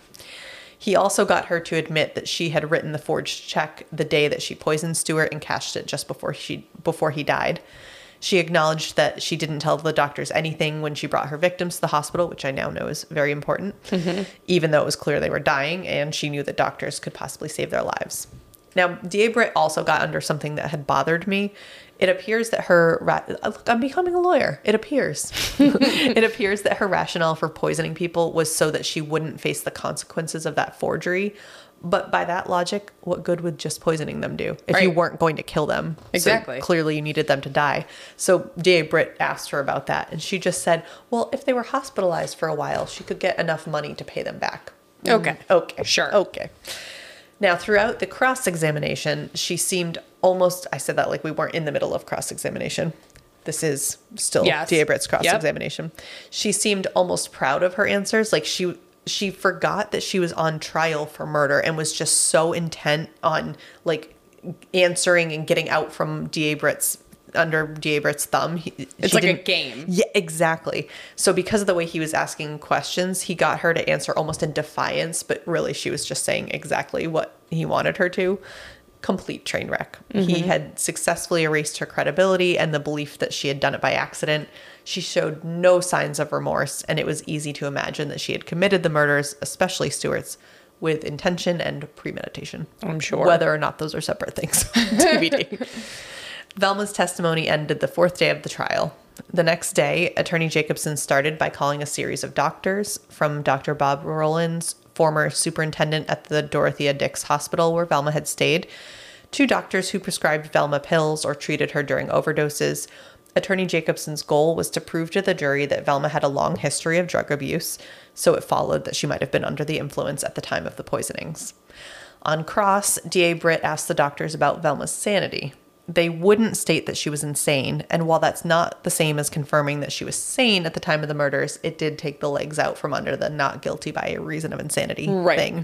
He also got her to admit that she had written the forged check the day that she poisoned Stewart and cashed it just before she before he died. She acknowledged that she didn't tell the doctors anything when she brought her victims to the hospital, which I now know is very important, mm-hmm. even though it was clear they were dying, and she knew that doctors could possibly save their lives. Now, D A Britt also got under something that had bothered me. It appears that her... Ra- Look, I'm becoming a lawyer. It appears. It appears that her rationale for poisoning people was so that she wouldn't face the consequences of that forgery. But by that logic, what good would just poisoning them do if right. you weren't going to kill them? Exactly. So clearly you needed them to die. So D A Britt asked her about that, and she just said, well, if they were hospitalized for a while, she could get enough money to pay them back. Okay. Mm, okay. Sure. Okay. Now, throughout the cross-examination, she seemed almost... I said that like we weren't in the middle of cross-examination. This is still yes. D A Britt's cross-examination. Yep. She seemed almost proud of her answers. Like she... She forgot that she was on trial for murder and was just so intent on like answering and getting out from D A Britt's under D A Britt's thumb. He, it's like a game. Yeah, exactly. So because of the way he was asking questions, he got her to answer almost in defiance, but really she was just saying exactly what he wanted her to. Complete train wreck. Mm-hmm. He had successfully erased her credibility and the belief that she had done it by accident. She showed no signs of remorse, and it was easy to imagine that she had committed the murders, especially Stewart's, with intention and premeditation. I'm sure. Whether or not those are separate things. T B D. Velma's testimony ended the fourth day of the trial. The next day, Attorney Jacobson started by calling a series of doctors, from Doctor Bob Rollins, former superintendent at the Dorothea Dix Hospital where Velma had stayed, to doctors who prescribed Velma pills or treated her during overdoses. Attorney Jacobson's goal was to prove to the jury that Velma had a long history of drug abuse, so it followed that she might have been under the influence at the time of the poisonings. On cross, D A Britt asked the doctors about Velma's sanity. They wouldn't state that she was insane, and while that's not the same as confirming that she was sane at the time of the murders, it did take the legs out from under the not guilty by reason of insanity right. thing.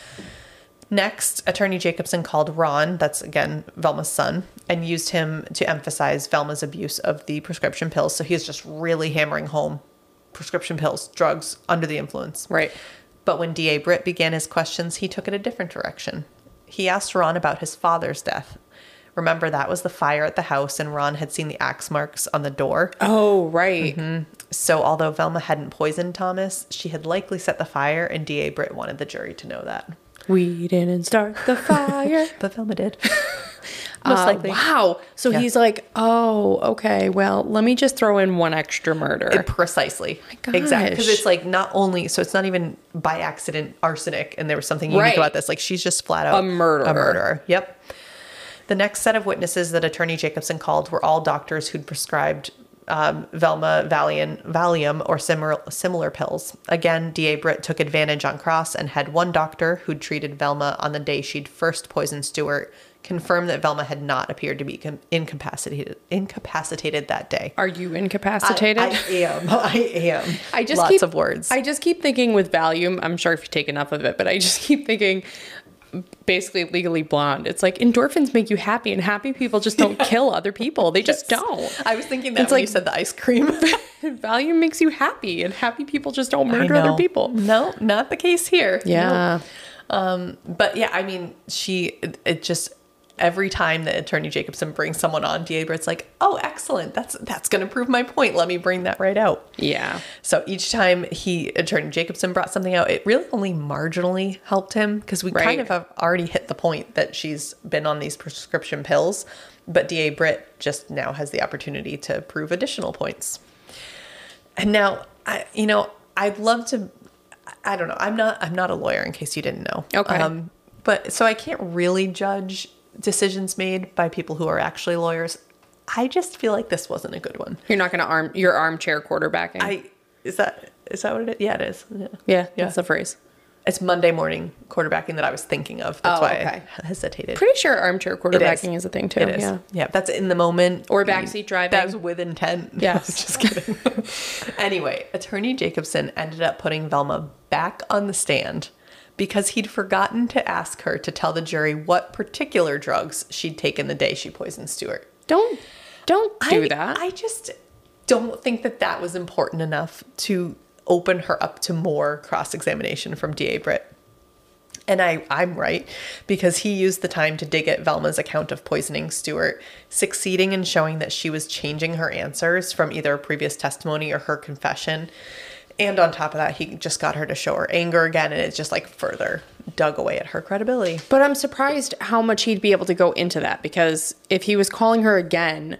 Next, Attorney Jacobson called Ron, that's again Velma's son, and used him to emphasize Velma's abuse of the prescription pills. So he's just really hammering home prescription pills, drugs, under the influence. Right. But when D A Britt began his questions, he took it a different direction. He asked Ron about his father's death. Remember, that was the fire at the house, and Ron had seen the axe marks on the door. Oh, right. Mm-hmm. So although Velma hadn't poisoned Thomas, she had likely set the fire, and D A Britt wanted the jury to know that. We didn't start the fire. But Velma did. Most uh, likely. Wow. So yeah. He's like, oh, okay, well, let me just throw in one extra murder. It, precisely. Oh exactly. Because it's like not only, so it's not even by accident arsenic, and there was something unique right. about this. Like she's just flat out a murderer. A murderer. Yep. The next set of witnesses that Attorney Jacobson called were all doctors who'd prescribed um, Velma Valium, Valium or similar similar pills. Again, D A Britt took advantage on cross and had one doctor who'd treated Velma on the day she'd first poisoned Stewart confirm that Velma had not appeared to be com- incapacitated incapacitated that day. Are you incapacitated? I, I am. I am. I just Lots keep, of words. I just keep thinking with Valium, I'm sure if you take enough of it, but I just keep thinking basically Legally Blonde. It's like endorphins make you happy, and happy people just don't kill other people. They just Yes. don't. I was thinking that It's when like- you said the ice cream. Valium makes you happy, and happy people just don't I murder know. other people. No, not the case here. Yeah. No. Um, but yeah, I mean, she, it, it just, every time that Attorney Jacobson brings someone on, D A Britt's like, oh, excellent. That's, that's going to prove my point. Let me bring that right out. Yeah. So each time he, Attorney Jacobson brought something out, it really only marginally helped him because we Right. kind of have already hit the point that she's been on these prescription pills. but D A Britt just now has the opportunity to prove additional points. And now, I, you know, I'd love to, I don't know. I'm not, I'm not a lawyer in case you didn't know. Okay. Um, but so I can't really judge decisions made by people who are actually lawyers. I just feel like this wasn't a good one. You're not going to arm your armchair quarterbacking. I, is that, is that what it is? Yeah, it is. Yeah. Yeah, yeah. That's the phrase. It's Monday morning quarterbacking that I was thinking of. That's Oh, why okay. I hesitated. Pretty sure armchair quarterbacking is. is a thing too. It is. Yeah. Yeah. That's in the moment. Or backseat driving. That's with intent. Yes. Just kidding. Anyway, Attorney Jacobson ended up putting Velma back on the stand because he'd forgotten to ask her to tell the jury what particular drugs she'd taken the day she poisoned Stuart. Don't, don't do I, that. I just don't think that that was important enough to open her up to more cross-examination from D A Britt. And I, I'm right, because he used the time to dig at Velma's account of poisoning Stuart, succeeding in showing that she was changing her answers from either a previous testimony or her confession. And on top of that, he just got her to show her anger again, and it just like further dug away at her credibility. But I'm surprised how much he'd be able to go into that, because if he was calling her again,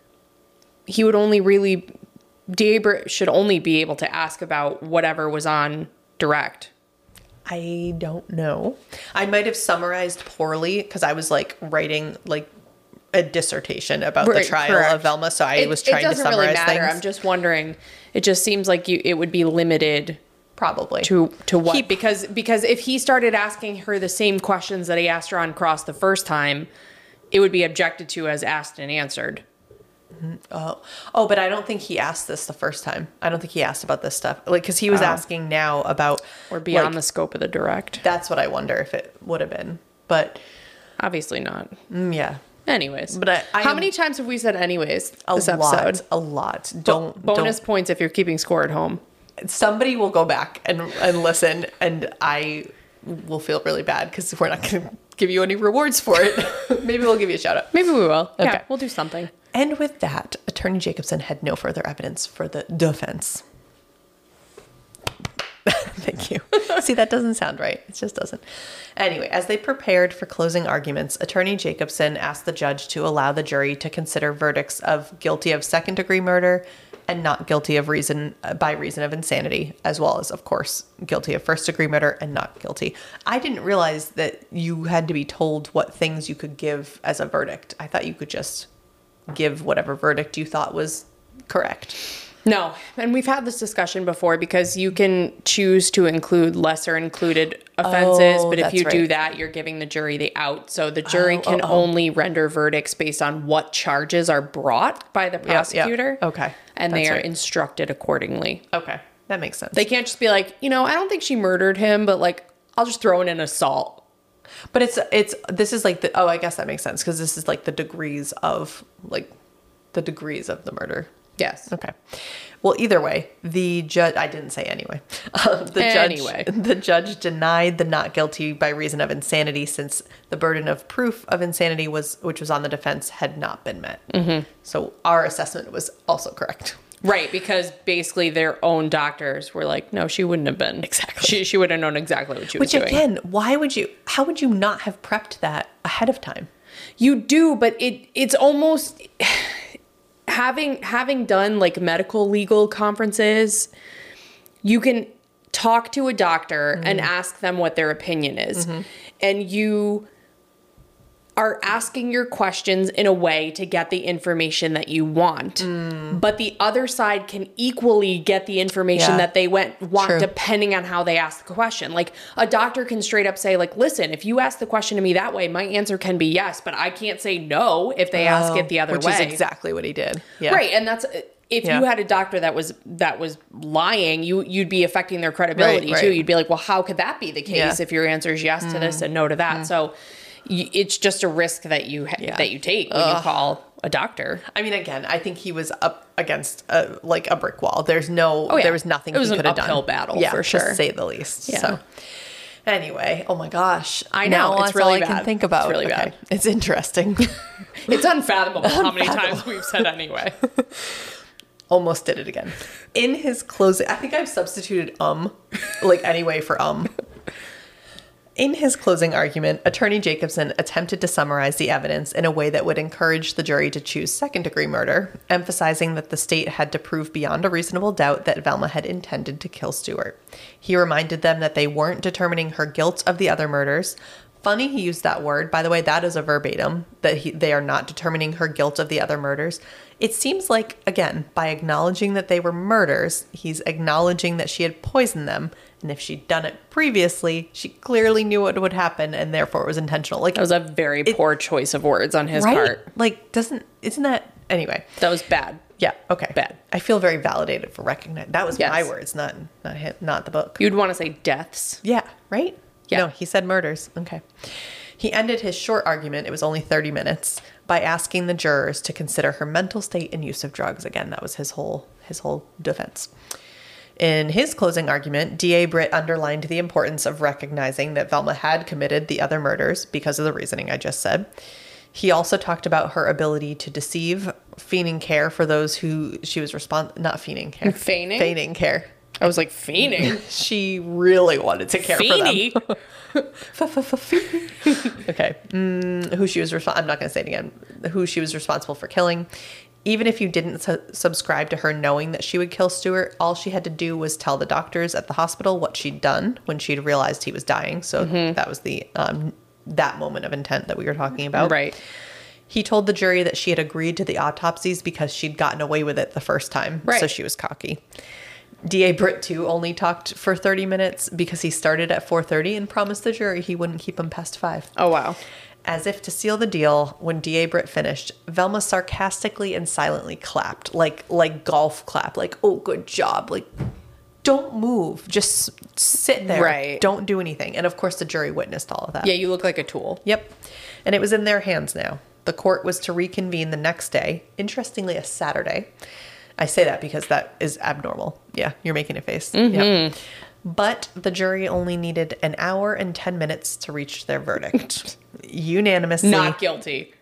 he would only really, D A Britt should only be able to ask about whatever was on direct. I don't know. I might have summarized poorly because I was like writing like a dissertation about Right, the trial correct. of Velma, so I It- was trying it to doesn't summarize really matter. things. I'm just wondering. It just seems like you it would be limited Probably to to what He- because because if he started asking her the same questions that he asked her on cross the first time, it would be objected to as asked and answered. Oh, oh, but I don't think he asked this the first time. I don't think he asked about this stuff, like because he was Oh. asking now about Or beyond like, the scope of the direct. That's what I wonder if it would have been, but Obviously not. mm, yeah, Anyways. But I- I how am- many times have we said anyways a this lot, episode? a lot. Don't Bonus points if you're keeping score at home. don't. Somebody will go back and and listen, and I will feel really bad because we're not going to give you any rewards for it. Maybe we'll give you a shout out. Maybe we will. Okay. Yeah, we'll do something. And with that, Attorney Jacobson had no further evidence for the defense. Thank you. See, that doesn't sound right. It just doesn't. Anyway, as they prepared for closing arguments, Attorney Jacobson asked the judge to allow the jury to consider verdicts of guilty of second-degree murder and not guilty of reason by reason of insanity, as well as, of course, guilty of first-degree murder and not guilty. I didn't realize that you had to be told what things you could give as a verdict. I thought you could just give whatever verdict you thought was correct. No, and we've had this discussion before because you can choose to include lesser included offenses, Oh, but if that's you do right. that, you're giving the jury the out. So the jury Oh, can oh, oh. only render verdicts based on what charges are brought by the yeah. prosecutor. Okay, And they that's are right. instructed accordingly. Okay, that makes sense. They can't just be like, you know, I don't think she murdered him, but like, I'll just throw in an assault. But it's it's this is like the oh I guess that makes sense because this is like the degrees of like the degrees of the murder. Yes. Okay. Well, either way, the judge I didn't say anyway. Um, the Anyway. judge the judge denied the not guilty by reason of insanity since the burden of proof of insanity was which was on the defense had not been met. Mm-hmm. So our assessment was also correct. Right, because basically their own doctors were like, no, she wouldn't have been. Exactly. She, she would have known exactly what she was Which doing. again, why would you? How would you not have prepped that ahead of time? You do, but it it's almost having having done like medical legal conferences, you can talk to a doctor and ask them what their opinion is. And you are asking your questions in a way to get the information that you want. But the other side can equally get the information Yeah. that they went want True. depending on how they ask the question. Like a doctor can straight up say like, listen, if you ask the question to me that way, my answer can be yes, but I can't say no if they ask it the other which way. is exactly what he did. Yeah. Right, and that's if Yeah. you had a doctor that was that was lying, you you'd be affecting their credibility Right, too. right. You'd be like, well, how could that be the case Yeah. Mm. if your answer is yes to this and no to that? So y- it's just a risk that you ha- Yeah. that you take when you call a doctor. I mean, again, I think he was up against a, like a brick wall. There's no, Oh, yeah. there was nothing It was he an could have done. uphill battle, yeah, for to sure. say the least. Yeah. So, anyway, oh my gosh, I know, Now it's that's really all I bad. can think about. It's really bad. It's interesting. It's unfathomable how many times we've said anyway. Almost did it again. In his closing, I think I've substituted um, like anyway for um. In his closing argument, Attorney Jacobson attempted to summarize the evidence in a way that would encourage the jury to choose second-degree murder, emphasizing that the state had to prove beyond a reasonable doubt that Velma had intended to kill Stewart. He reminded them that they weren't determining her guilt of the other murders. Funny he used that word. By the way, that is a verbatim, that he, they are not determining her guilt of the other murders. It seems like, again, by acknowledging that they were murders, he's acknowledging that she had poisoned them. And if she'd done it previously, she clearly knew what would happen and therefore it was intentional. Like, that was a very it, poor choice of words on his right? part. Like, doesn't, isn't that, anyway. That was bad. Yeah, okay. Bad. I feel very validated for recognizing. That was Yes. my words, not not him, not the book. You'd want to say deaths. Yeah, right? Yeah. No, he said murders. Okay. He ended his short argument, it was only thirty minutes, by asking the jurors to consider her mental state and use of drugs. Again, that was his whole his whole defense. In his closing argument, D A Britt underlined the importance of recognizing that Velma had committed the other murders because of the reasoning I just said. He also talked about her ability to deceive, feigning care for those who she was respond not feigning care. Feigning? Feigning care. I was like, fiending. She really wanted to care Feeny. for them. Okay. Mm, who she was resp- I'm not going to say it again. Who she was responsible for killing. Even if you didn't su- subscribe to her knowing that she would kill Stewart, all she had to do was tell the doctors at the hospital what she'd done when she'd realized he was dying. So mm-hmm. that was the um, that moment of intent that we were talking about. Right. He told the jury that she had agreed to the autopsies because she'd gotten away with it the first time. Right. So she was cocky. D A Britt, too, only talked for thirty minutes because he started at four thirty and promised the jury he wouldn't keep him past five. Oh, wow. As if to seal the deal, when D A Britt finished, Velma sarcastically and silently clapped, like like golf clap, like, oh, good job. Like, don't move. Just sit there. Right. Don't do anything. And, of course, the jury witnessed all of that. Yeah, you look like a tool. Yep. And it was in their hands now. The court was to reconvene the next day, interestingly, a Saturday. I say that because that is abnormal. Yeah, you're making a face. Mm-hmm. Yep. But the jury only needed an hour and ten minutes to reach their verdict. Unanimously. Not guilty.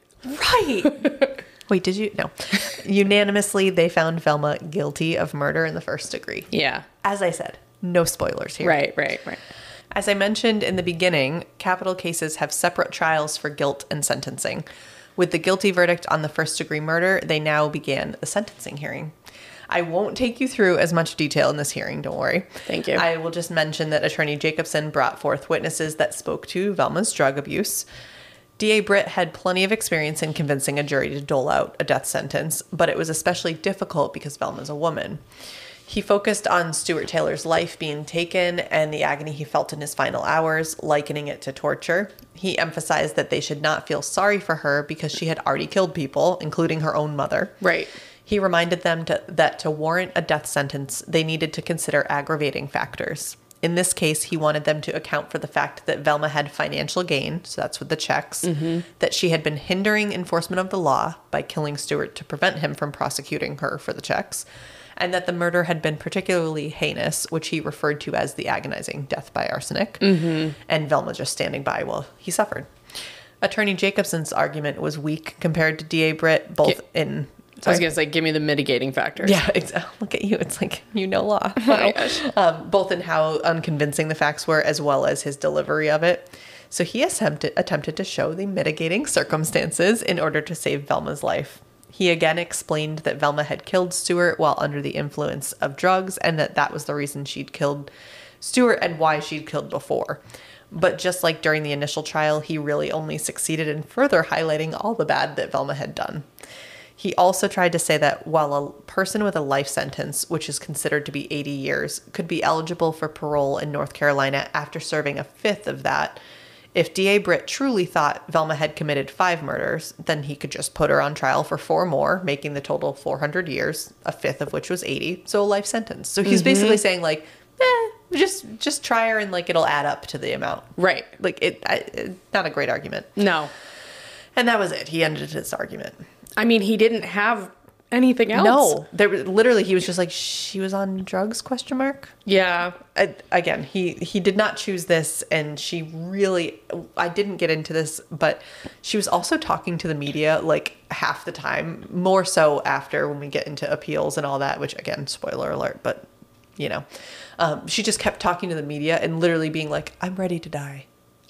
Right. Wait, did you? No. Unanimously, they found Velma guilty of murder in the first degree. Yeah. As I said, no spoilers here. Right, right, right. As I mentioned in the beginning, capital cases have separate trials for guilt and sentencing. With the guilty verdict on the first-degree murder, they now began the sentencing hearing. I won't take you through as much detail in this hearing, don't worry. Thank you. I will just mention that Attorney Jacobson brought forth witnesses that spoke to Velma's drug abuse. D A Britt had plenty of experience in convincing a jury to dole out a death sentence, but it was especially difficult because Velma's a woman. He focused on Stewart Taylor's life being taken and the agony he felt in his final hours, likening it to torture. He emphasized that they should not feel sorry for her because she had already killed people, including her own mother. Right. He reminded them to, that to warrant a death sentence, they needed to consider aggravating factors. In this case, he wanted them to account for the fact that Velma had financial gain, so that's with the checks, mm-hmm. that she had been hindering enforcement of the law by killing Stewart to prevent him from prosecuting her for the checks, and that the murder had been particularly heinous, which he referred to as the agonizing death by arsenic, mm-hmm. and Velma just standing by while he suffered. Attorney Jacobson's argument was weak compared to D A Britt, both Get, in... Sorry. I was going to say, give me the mitigating factors. Yeah, exactly. Look at you. It's like, you know law. Oh my gosh. Um, both in how unconvincing the facts were as well as his delivery of it. So he attempted, attempted to show the mitigating circumstances in order to save Velma's life. He again explained that Velma had killed Stewart while under the influence of drugs and that that was the reason she'd killed Stewart and why she'd killed before. But just like during the initial trial, he really only succeeded in further highlighting all the bad that Velma had done. He also tried to say that while a person with a life sentence, which is considered to be eighty years, could be eligible for parole in North Carolina after serving a fifth of that, if D A Britt truly thought Velma had committed five murders, then he could just put her on trial for four more, making the total four hundred years, a fifth of which was eighty, so a life sentence. So he's mm-hmm. basically saying, like, eh, just just try her and, like, it'll add up to the amount. Right. Like, it, I, it not a great argument. No. And that was it. He ended his argument. I mean, he didn't have anything else. No, there was literally he was just like, she was on drugs? Question mark. Yeah. I, again, he he did not choose this, and she really. I didn't get into this, but she was also talking to the media like half the time. More so after when we get into appeals and all that. Which again, spoiler alert, but you know, um, she just kept talking to the media and literally being like, "I'm ready to die.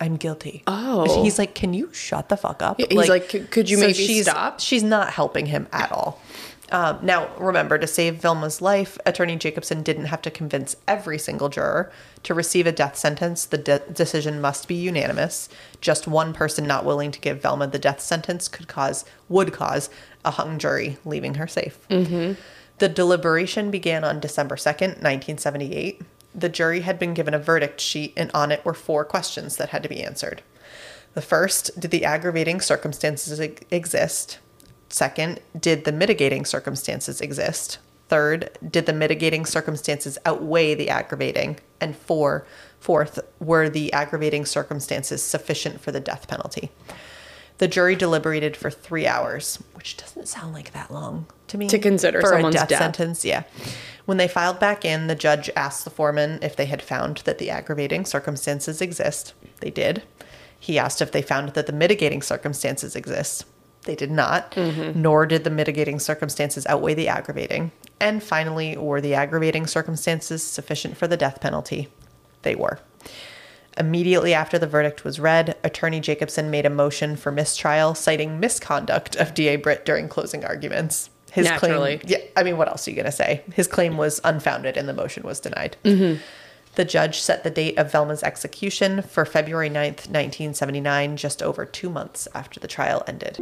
I'm guilty. Oh. He's like, can you shut the fuck up? He's like, "C- could you maybe she's, stop?" She's not helping him at all. Um, now, remember, to save Velma's life, Attorney Jacobson didn't have to convince every single juror. To receive a death sentence, the de- decision must be unanimous. Just one person not willing to give Velma the death sentence could cause, would cause a hung jury, leaving her safe. Mm-hmm. The deliberation began on December second, nineteen seventy-eight. The jury had been given a verdict sheet, and on it were four questions that had to be answered. The first, did the aggravating circumstances e- exist? Second, did the mitigating circumstances exist? Third, did the mitigating circumstances outweigh the aggravating? And four, fourth, were the aggravating circumstances sufficient for the death penalty? The jury deliberated for three hours, which doesn't sound like that long to me. To consider for someone's a death, death sentence, yeah. When they filed back in, the judge asked the foreman if they had found that the aggravating circumstances exist. They did. He asked if they found that the mitigating circumstances exist. They did not, mm-hmm. nor did the mitigating circumstances outweigh the aggravating. And finally, were the aggravating circumstances sufficient for the death penalty? They were. Immediately after the verdict was read, Attorney Jacobson made a motion for mistrial, citing misconduct of D A Britt during closing arguments. His Naturally. claim, yeah, I mean, what else are you going to say? His claim was unfounded and the motion was denied. Mm-hmm. The judge set the date of Velma's execution for February ninth, nineteen seventy-nine, just over two months after the trial ended.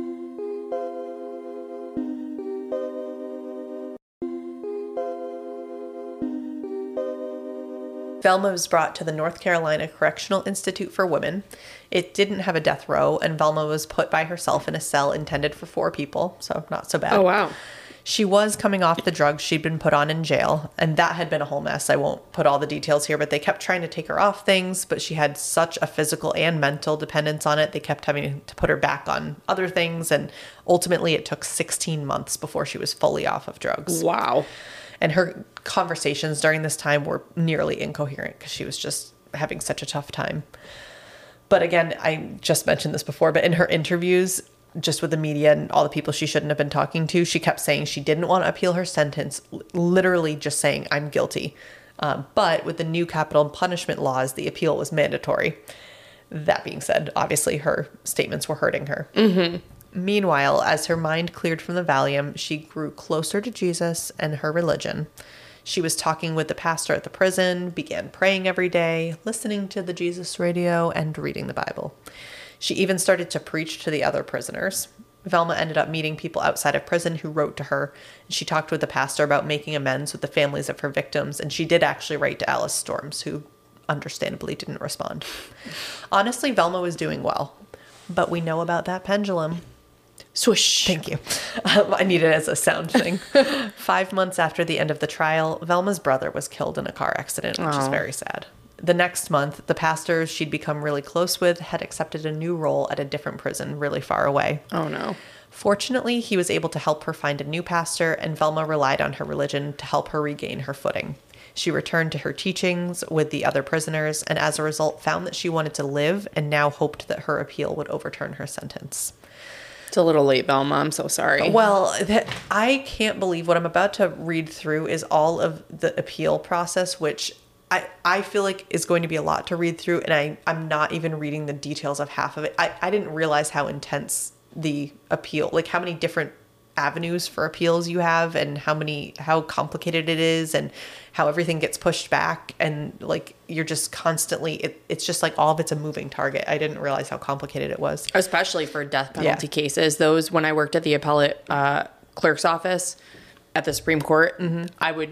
Velma was brought to the North Carolina Correctional Institute for Women. It didn't have a death row, and Velma was put by herself in a cell intended for four people, so not so bad. Oh, wow. She was coming off the drugs she'd been put on in jail, and that had been a whole mess. I won't put all the details here, but they kept trying to take her off things, but she had such a physical and mental dependence on it. They kept having to put her back on other things, and ultimately it took sixteen months before she was fully off of drugs. Wow. And her conversations during this time were nearly incoherent because she was just having such a tough time. But again, I just mentioned this before, but in her interviews, just with the media and all the people she shouldn't have been talking to, she kept saying she didn't want to appeal her sentence, literally just saying, I'm guilty. Um, but with the new capital punishment laws, the appeal was mandatory. That being said, obviously her statements were hurting her. Mm-hmm. Meanwhile, as her mind cleared from the Valium, she grew closer to Jesus and her religion. She was talking with the pastor at the prison, began praying every day, listening to the Jesus radio, and reading the Bible. She even started to preach to the other prisoners. Velma ended up meeting people outside of prison who wrote to her. She talked with the pastor about making amends with the families of her victims, and she did actually write to Alice Storms, who understandably didn't respond. Honestly, Velma was doing well, but we know about that pendulum. Swish. Thank you. Um, I need it as a sound thing. Five months after the end of the trial, Velma's brother was killed in a car accident, which Oh. is very sad. The next month, the pastor she'd become really close with had accepted a new role at a different prison really far away. Oh, no. Fortunately, he was able to help her find a new pastor, and Velma relied on her religion to help her regain her footing. She returned to her teachings with the other prisoners, and as a result found that she wanted to live and now hoped that her appeal would overturn her sentence. It's a little late, Velma. I'm so sorry. Well, that, I can't believe what I'm about to read through is all of the appeal process, which I, I feel like is going to be a lot to read through, and I, I'm not even reading the details of half of it. I, I didn't realize how intense the appeal, like how many different avenues for appeals you have, and how many, how complicated it is, and how everything gets pushed back, and like you're just constantly, it, it's just like all of it's a moving target. I didn't realize how complicated it was. Especially for death penalty Yeah. cases. Those, when I worked at the appellate uh, clerk's office at the Supreme Court, mm-hmm. I would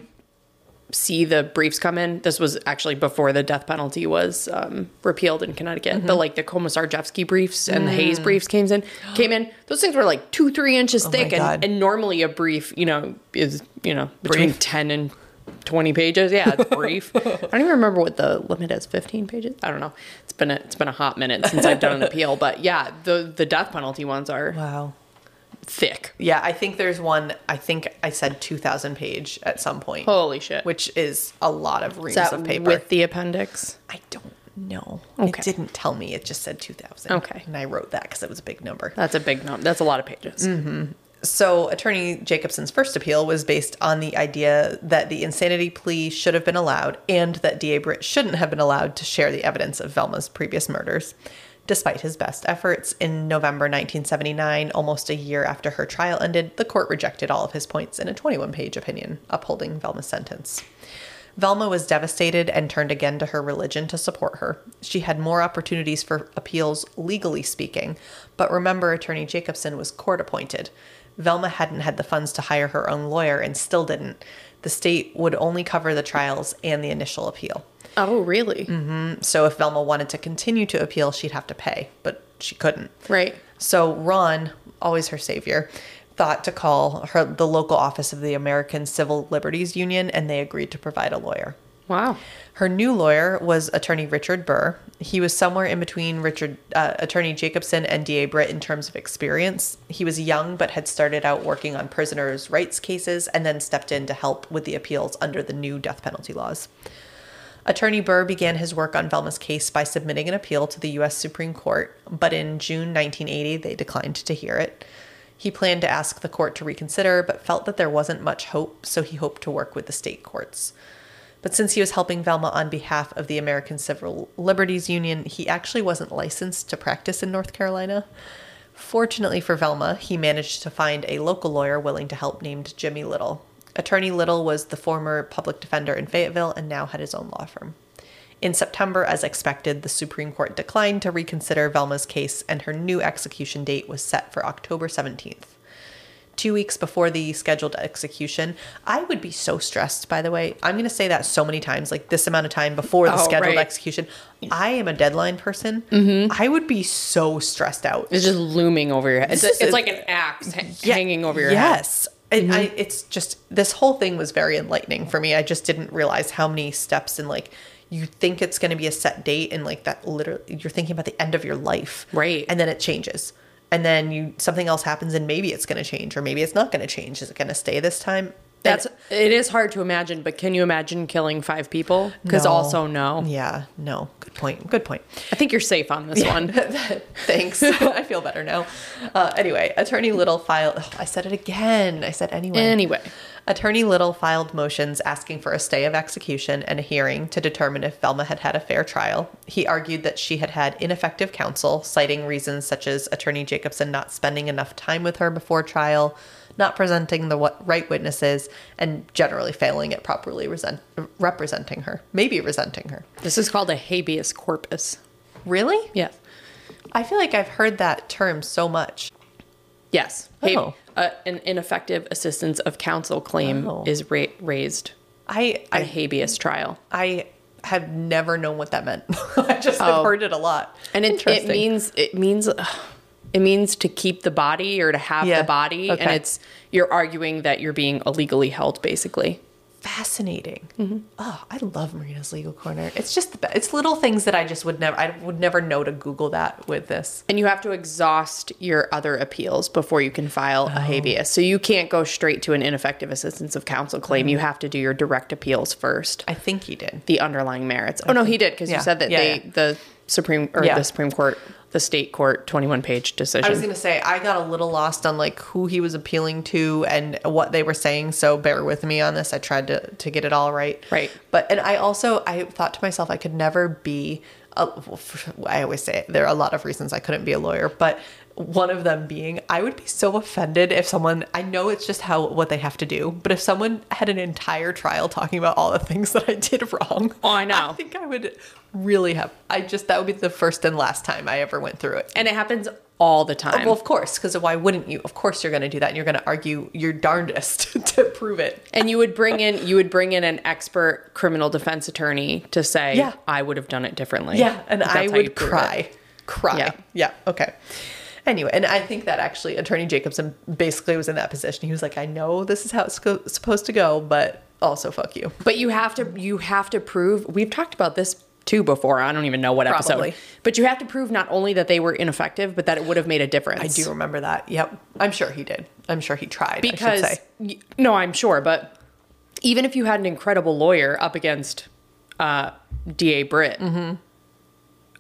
see the briefs come in. This was actually before the death penalty was um, repealed in Connecticut. Mm-hmm. But like the Komisarjevsky briefs and mm. the Hayes briefs came in, came in. Those things were like two, three inches oh thick. And, and normally a brief, you know, is, you know, between brief. ten and twenty pages. Yeah, it's brief. I don't even remember what the limit is. fifteen pages? I don't know. It's been a, it's been a hot minute since I've done an appeal. But yeah, the, the death penalty ones are wow. thick. Yeah, I think there's one, I think I said two thousand page at some point. Holy shit. Which is a lot of reams is that of paper. With the appendix? I don't know. Okay. It didn't tell me. It just said two thousand. Okay. And I wrote that because it was a big number. That's a big number. That's a lot of pages. Mm-hmm. So Attorney Jacobson's first appeal was based on the idea that the insanity plea should have been allowed and that D A. Britt shouldn't have been allowed to share the evidence of Velma's previous murders. Despite his best efforts, in November nineteen seventy-nine, almost a year after her trial ended, the court rejected all of his points in a twenty-one page opinion, upholding Velma's sentence. Velma was devastated and turned again to her religion to support her. She had more opportunities for appeals, legally speaking, but remember, Attorney Jacobson was court-appointed. Velma hadn't had the funds to hire her own lawyer and still didn't. The state would only cover the trials and the initial appeal. Oh, really? Mm-hmm. So if Velma wanted to continue to appeal, she'd have to pay, but she couldn't. Right. So Ron, always her savior, thought to call her the local office of the American Civil Liberties Union, and they agreed to provide a lawyer. Wow. Her new lawyer was attorney Richard Burr. He was somewhere in between Richard, uh, attorney Jacobson and D A. Britt in terms of experience. He was young, but had started out working on prisoners' rights cases and then stepped in to help with the appeals under the new death penalty laws. Attorney Burr began his work on Velma's case by submitting an appeal to the U S Supreme Court, but in June nineteen eighty, they declined to hear it. He planned to ask the court to reconsider, but felt that there wasn't much hope, so he hoped to work with the state courts. But since he was helping Velma on behalf of the American Civil Liberties Union, he actually wasn't licensed to practice in North Carolina. Fortunately for Velma, he managed to find a local lawyer willing to help named Jimmy Little. Attorney Little was the former public defender in Fayetteville and now had his own law firm. In September, as expected, the Supreme Court declined to reconsider Velma's case, and her new execution date was set for October seventeenth. Two weeks before the scheduled execution, I would be so stressed, by the way. I'm going to say that so many times, like this amount of time before the Oh, scheduled right. execution. I am a deadline person. Mm-hmm. I would be so stressed out. It's just looming over your head. It's, This is- it's like an axe ha- Yeah, hanging over your yes. head. And I, it's just, this whole thing was very enlightening for me. I just didn't realize how many steps and like, you think it's going to be a set date and like that literally, you're thinking about the end of your life. Right. And then it changes. And then you something else happens and maybe it's going to change or maybe it's not going to change. Is it going to stay this time? That's And- it is hard to imagine, but can you imagine killing five people? Because No. also no. Yeah, no. Good point. Good point. I think you're safe on this one. Thanks. I feel better now. Uh, anyway, Attorney Little filed. Oh, I said it again. I said anyway. Anyway. Attorney Little filed motions asking for a stay of execution and a hearing to determine if Velma had had a fair trial. He argued that she had had ineffective counsel, citing reasons such as Attorney Jacobson not spending enough time with her before trial, not presenting the what- right witnesses, and generally failing at properly resent- representing her. Maybe resenting her. This is called a habeas corpus. Really? Yes. I feel like I've heard that term so much. Yes. Oh. Hab- uh, an ineffective assistance of counsel claim Oh. is ra- raised I at a I, habeas trial. I have never known what that meant. I just Oh. have heard it a lot. And it, it Interesting. means it means uh, it means to keep the body or to have Yeah. the body, and Okay. it's you're arguing that you're being illegally held, basically. Fascinating. Mm-hmm. Oh, I love Marina's Legal Corner. It's just the best. It's little things that I just would never. I would never know to Google that with this. And you have to exhaust your other appeals before you can file Oh. a habeas. So you can't go straight to an ineffective assistance of counsel claim. Mm-hmm. You have to do your direct appeals first, I think he did. the underlying merits. Oh no, he did because Yeah. you said that Yeah, they yeah. the Supreme or Yeah. the Supreme Court, the state court, twenty-one page decision. I was gonna say I got a little lost on like who he was appealing to and what they were saying. So bear with me on this. I tried to to get it all right. Right. But and I also I thought to myself I could never be. A, I always say there are a lot of reasons I couldn't be a lawyer, but one of them being I would be so offended if someone, I know it's just how what they have to do, but if someone had an entire trial talking about all the things that I did wrong, Oh, I know. I think I would really have. I just that would be the first and last time I ever went through it. and it happens all the time. Well, of course, because why wouldn't you? Of course, you're going to do that, and you're going to argue your darndest to prove it. And you would bring in you would bring in an expert criminal defense attorney to say, Yeah. I would have done it differently. Yeah, and That's I how you would prove cry, it. cry. Yeah. Yeah. Okay. Anyway, and I think that actually Attorney Jacobson basically was in that position. He was like, I know this is how it's go- supposed to go, but also fuck you. But you have to you have to prove, we've talked about this too before. I don't even know what Probably. episode. But you have to prove not only that they were ineffective, but that it would have made a difference. I do remember that. Yep. I'm sure he did. I'm sure he tried. I Because should say. y- no, I'm sure, but even if you had an incredible lawyer up against uh, D A. Britt, Mm-hmm.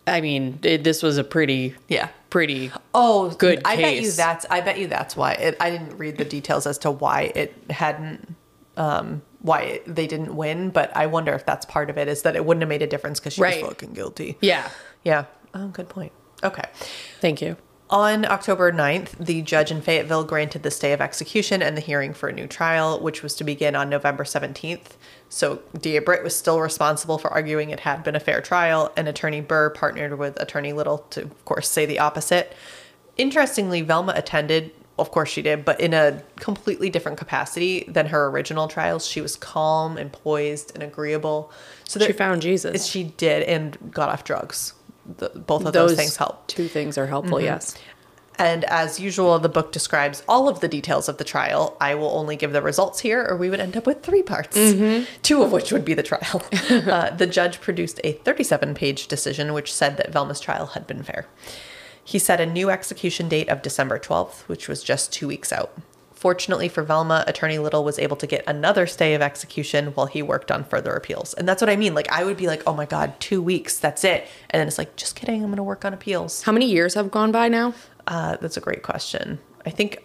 I mean, it, this was a pretty, Yeah. pretty Oh, good I bet you case. that's I bet you that's why it, I didn't read the details as to why it hadn't um why it, they didn't win, but I wonder if that's part of it, is that it wouldn't have made a difference because she Right. was fucking guilty. Yeah. Yeah. Oh, good point. Okay. Thank you. On October ninth, the judge in Fayetteville granted the stay of execution and the hearing for a new trial, which was to begin on November seventeenth. So Dia Britt was still responsible for arguing it had been a fair trial, and Attorney Burr partnered with Attorney Little to, of course, say the opposite. Interestingly, Velma attended, of course she did, but in a completely different capacity than her original trials. She was calm and poised and agreeable. So She there- found Jesus. She did, and got off drugs. The, both of those, things help. Two things are helpful, yes. And as usual, the book describes all of the details of the trial. I will only give the results here, or we would end up with three parts, two of which would be the trial. uh, the judge produced a thirty-seven page decision which said that Velma's trial had been fair. He set a new execution date of December twelfth, which was just two weeks out. Fortunately for Velma, Attorney Little was able to get another stay of execution while he worked on further appeals. And that's what I mean. Like, I would be like, oh my God, two weeks, that's it. And then it's like, just kidding, I'm going to work on appeals. How many years have gone by now? Uh, that's a great question. I think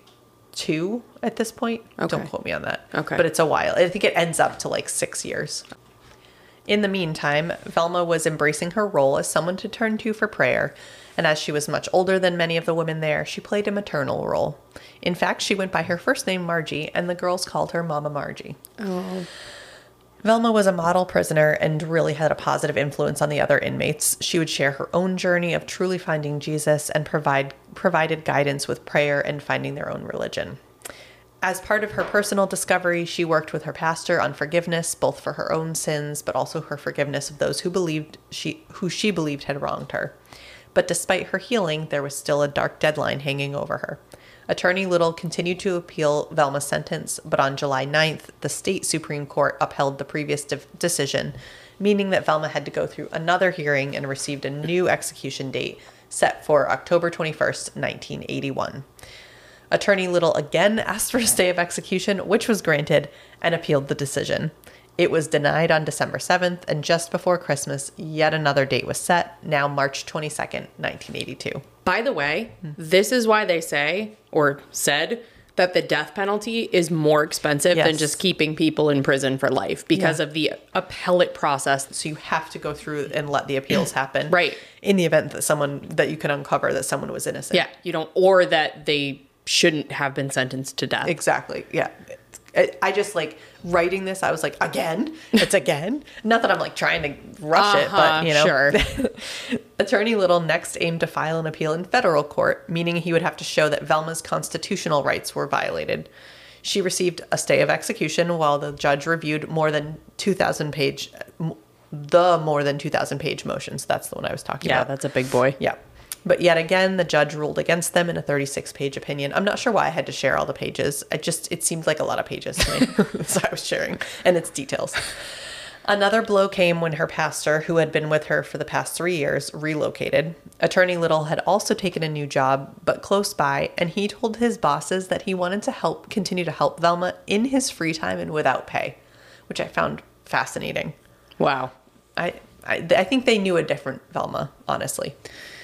two at this point. Okay. Don't quote me on that. Okay. But it's a while. I think it ends up to like six years. In the meantime, Velma was embracing her role as someone to turn to for prayer. And as she was much older than many of the women there, she played a maternal role. In fact, she went by her first name, Margie, and the girls called her Mama Margie. Oh. Velma was a model prisoner and really had a positive influence on the other inmates. She would share her own journey of truly finding Jesus and provide provided guidance with prayer and finding their own religion. As part of her personal discovery, she worked with her pastor on forgiveness, both for her own sins, but also her forgiveness of those who believed she who she believed had wronged her. But despite her healing, there was still a dark deadline hanging over her. Attorney Little continued to appeal Velma's sentence, but on July ninth, the state Supreme Court upheld the previous de- decision, meaning that Velma had to go through another hearing and received a new execution date set for October twenty-first, nineteen eighty-one. Attorney Little again asked for a stay of execution, which was granted, and appealed the decision. It was denied on December seventh, and just before Christmas, yet another date was set, now March twenty-second, nineteen eighty-two. By the way, this is why they say, or said, that the death penalty is more expensive Yes. than just keeping people in prison for life because Yeah. of the appellate process. So you have to go through and let the appeals happen. Right. In the event that someone, that you can uncover that someone was innocent. Yeah, you don't, or that they shouldn't have been sentenced to death. Exactly. Yeah. I, I just like writing this. I was like, again, it's again. Not that I'm like trying to rush it, Uh-huh, but you know, sure. Attorney Little next aimed to file an appeal in federal court, meaning he would have to show that Velma's constitutional rights were violated. She received a stay of execution while the judge reviewed more than two thousand page, the more than two thousand page motions. That's the one I was talking Yeah, about. that's a big boy. Yeah. But yet again, the judge ruled against them in a thirty-six page opinion. I'm not sure why I had to share all the pages. It just, it seemed like a lot of pages to me. So I was sharing, and it's details. Another blow came when her pastor, who had been with her for the past three years, relocated. Attorney Little had also taken a new job, but close by, and he told his bosses that he wanted to help, continue to help Velma in his free time and without pay, which I found fascinating. Wow. I, I, I think they knew a different Velma, honestly.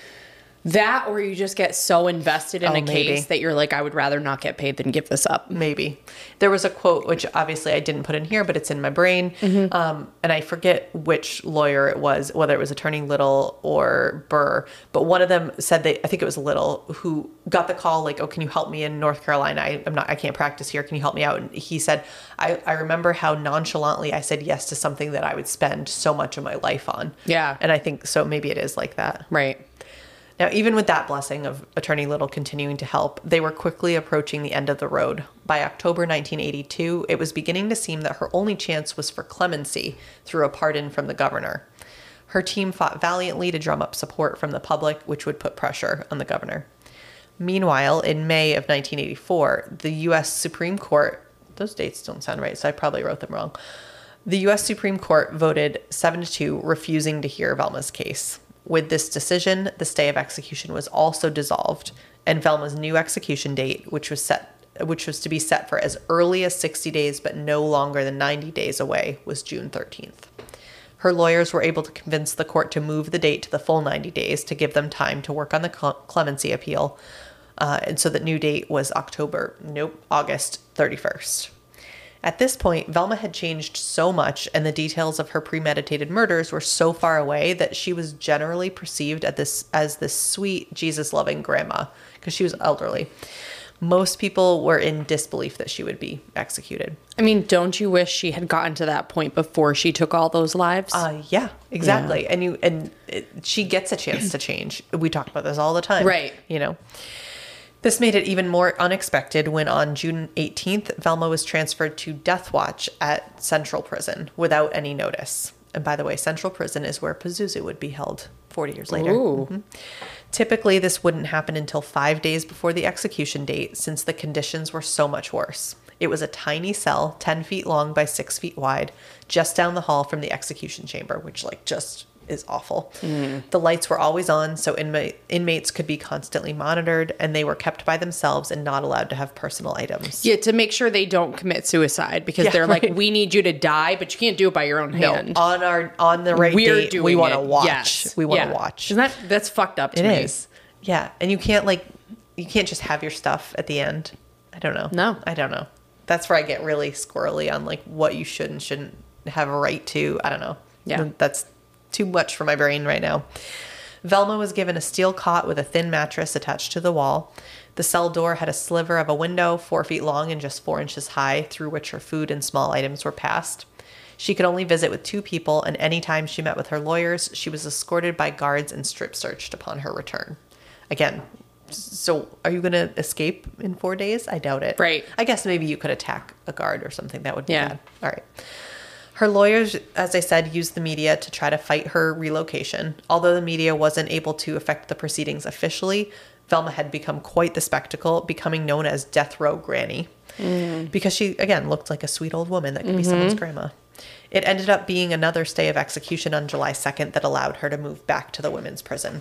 That, or you just get so invested in Oh, a maybe. case that you're like, I would rather not get paid than give this up. Maybe. There was a quote, which obviously I didn't put in here, but it's in my brain. Mm-hmm. Um, and I forget which lawyer it was, whether it was Attorney Little or Burr. But one of them said they, I think it was Little, who got the call like, oh, can you help me in North Carolina? I, I'm not, I can't practice here. Can you help me out? And he said, I, I remember how nonchalantly I said yes to something that I would spend so much of my life on. Yeah. And I think so maybe it is like that. Right. Now, even with that blessing of Attorney Little continuing to help, they were quickly approaching the end of the road. By October nineteen eighty-two, it was beginning to seem that her only chance was for clemency through a pardon from the governor. Her team fought valiantly to drum up support from the public, which would put pressure on the governor. Meanwhile, in May of nineteen eighty-four, the U S Supreme Court, those dates don't sound right, so I probably wrote them wrong. The U S Supreme Court voted seven to two, refusing to hear Velma's case. With this decision, the stay of execution was also dissolved, and Velma's new execution date, which was set, which was to be set for as early as sixty days, but no longer than ninety days away, was June thirteenth. Her lawyers were able to convince the court to move the date to the full ninety days to give them time to work on the clemency appeal. Uh, and so the new date was October, nope, August thirty-first. At this point, Velma had changed so much, and the details of her premeditated murders were so far away that she was generally perceived at this as this sweet, Jesus-loving grandma, because she was elderly. Most people were in disbelief that she would be executed. I mean, don't you wish she had gotten to that point before she took all those lives? Uh, yeah, exactly. Yeah. And you and it, she gets a chance to change. We talk about this all the time. Right. You know. This made it even more unexpected when on June eighteenth, Velma was transferred to Death Watch at Central Prison without any notice. And by the way, Central Prison is where Pazuzu would be held forty years later. Mm-hmm. Typically, this wouldn't happen until five days before the execution date, since the conditions were so much worse. It was a tiny cell, ten feet long by six feet wide, just down the hall from the execution chamber, which like just is awful. Mm. The lights were always on, so inma- inmates could be constantly monitored, and they were kept by themselves and not allowed to have personal items. Yeah, to make sure they don't commit suicide, because yeah, they're right. like, we need you to die, but you can't do it by your own hand. No, on our on the right We're date, we want to watch. Yes. We want to yeah. watch. Isn't that that's fucked up to it me. It is. Yeah, and you can't like you can't just have your stuff at the end. I don't know. No, I don't know. That's where I get really squirrely on like what you should and shouldn't have a right to. I don't know. Yeah, that's too much for my brain right now. Velma was given a steel cot with a thin mattress attached to the wall. The cell door had a sliver of a window four feet long and just four inches high, through which her food and small items were passed. She could only visit with two people, and any time she met with her lawyers, she was escorted by guards and strip searched upon her return. Again, so are you going to escape in four days? I doubt it. Right. I guess maybe you could attack a guard or something. That would be yeah. bad. All right. Her lawyers, as I said, used the media to try to fight her relocation. Although the media wasn't able to affect the proceedings officially, Velma had become quite the spectacle, becoming known as Death Row Granny. Mm. Because she, again, looked like a sweet old woman that could mm-hmm. be someone's grandma. It ended up being another stay of execution on July second that allowed her to move back to the women's prison.